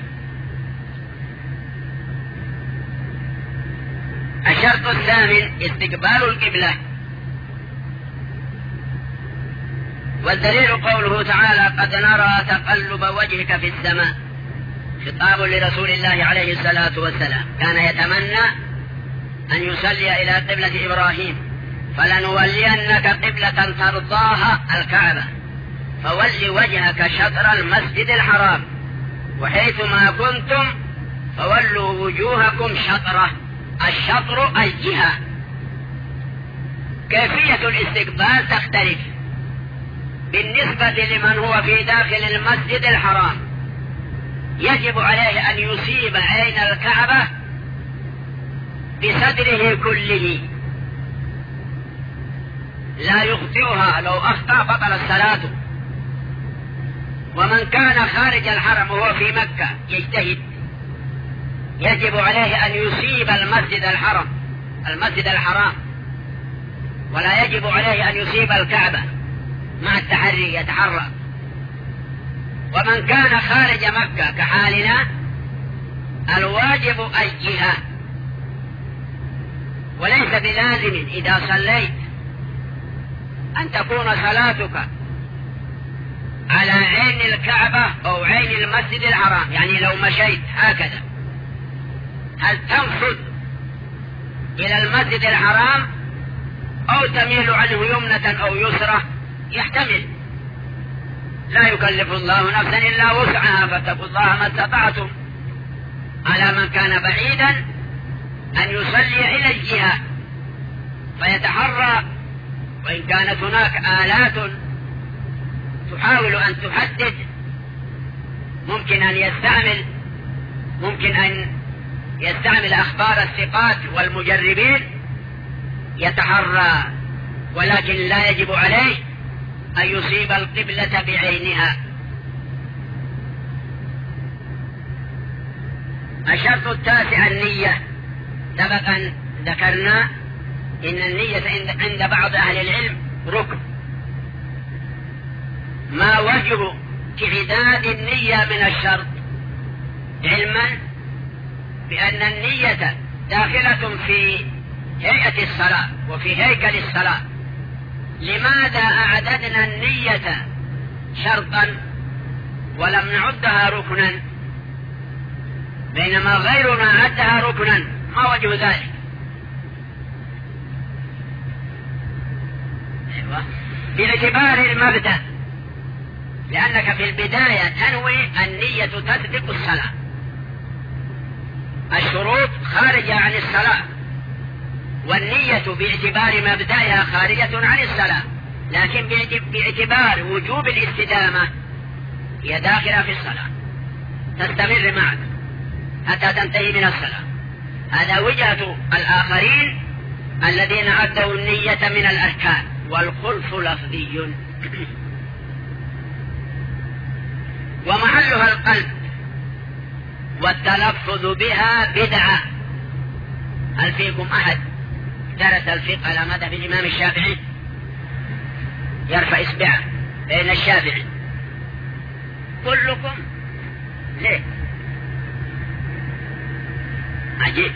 الشرط الثامن استقبال القبلة. والدليل قوله تعالى: قد نرى تقلب وجهك في السماء، خطاب لرسول الله عليه الصلاة والسلام، كان يتمنى أن يصلي إلى قبلة إبراهيم: فلنولينك قبلة ترضاها الكعبة فول وجهك شطر المسجد الحرام وحيثما كنتم فولوا وجوهكم شطره. الشطر الجهة. كيفية الاستقبال تختلف بالنسبة لمن هو في داخل المسجد الحرام. يجب عليه أن يصيب عين الكعبة بصدره كله، لا يخطئها، لو أخطأ بطل الصلاة. ومن كان خارج الحرم وهو في مكة يجتهد، يجب عليه أن يصيب المسجد الحرام، ولا يجب عليه أن يصيب الكعبة مع التحري، يتحرى. ومن كان خارج مكة كحالنا الواجب الجهة، وليس بلازم إذا صليت أن تكون صلاتك على عين الكعبة أو عين المسجد الحرام. يعني لو مشيت هكذا هل تنفذ إلى المسجد الحرام أو تميل عنه يمنة أو يسرة؟ يحتمل. لا يكلف الله نفسا إلا وسعها، فاتقوا الله ما استطعتم. على من كان بعيدا أن يصلي إلى الجهة فيتحرى، وإن كانت هناك آلات تحاول أن تحدد ممكن أن يستعمل أخبار الثقات والمجربين، يتحرى ولكن لا يجب عليه أن يصيب القبلة بعينها. الشرط التاسع النية. سبقا ذكرنا إن النية عند بعض أهل العلم ركن. ما وجه تعداد النية من الشرط؟ علما بأن النية داخلة في هيئة الصلاة وفي هيكل الصلاة. لماذا أعددنا النية شرطا ولم نعدها ركنا، بينما غيرنا عدها ركنا؟ ما وجه ذلك؟ باعتبار المبدأ، لأنك في البداية تنوي النية تسبق الصلاة. الشروط خارجة عن الصلاة، والنية باعتبار مبدأها خارجة عن الصلاة، لكن باعتبار وجوب الاستدامة هي داخلة في الصلاة، تستمر معك حتى تنتهي من الصلاة. هذا وجهة الآخرين الذين عدوا النية من الأركان، والخلف لفظي. ومحلها القلب، والتلفظ بها بدعة. هل فيكم أحد درس الفقه على مذهب الإمام الشافعي؟ يرفع إصبعه بين الشافعي. كلكم؟ ليه؟ عجيب.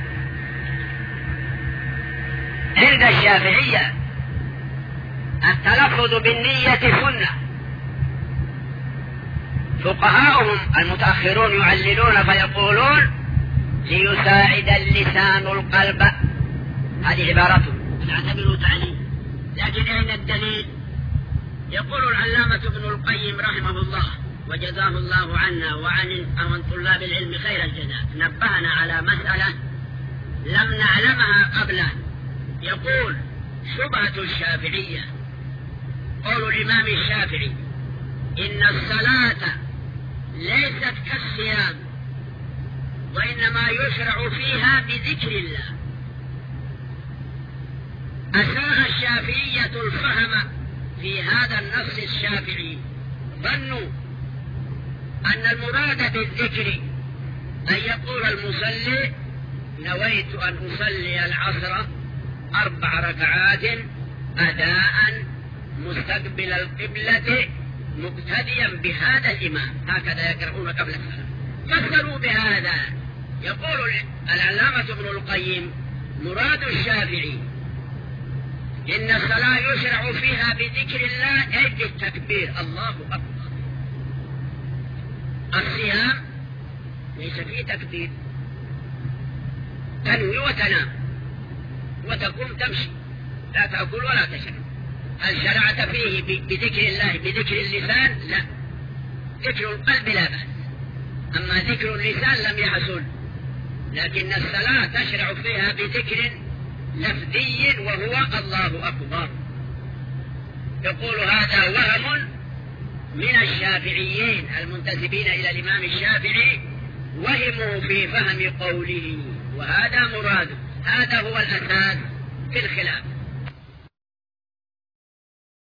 عند الشافعية التلفظ بالنية سنة. فقهاؤهم المتأخرون يعللون فيقولون ليساعد اللسان القلب. هذه عبارتهم، نعتبر تعليم. لكن أين الدليل؟ يقول العلامة ابن القيم رحمه الله وجزاه الله عنا وعن طلاب العلم خير الجزاء، نبهنا على مسألة لم نعلمها قبله. يقول شبهة الشافعية قول الإمام الشافعي إن الصلاة ليست كالصيام، وإنما يشرع فيها بذكر الله. أساء الشافعية الفهم في هذا النص الشافعي، ظنوا أن المراد بالذكر أن يقول المصلي نويت أن أصلي العصر 4 ركعات أداء مستقبل القبلة مقتديا بهذا الإمام، هكذا يقرؤون قبل الصلاة. فسروا بهذا. يقول العلامة ابن القيم مراد الشافعي إن الصلاة يشرع فيها بذكر الله، أي بالتكبير، الله أكبر. الصيام ليس فيه تكبير، تنوي وتنام وتقوم تمشي، لا تأكل ولا تشرب. هل شرعت فيه بذكر الله بذكر اللسان؟ لا، ذكر القلب لا بأس، أما ذكر اللسان لم يحصل. لكن الصلاة تشرع فيها بذكر لفظي وهو الله أكبر. يقول هذا وهم من الشافعيين المنتسبين إلى الإمام الشافعي، وهموا في فهم قوله، وهذا مراد. هذا هو الأساس في الخلاف.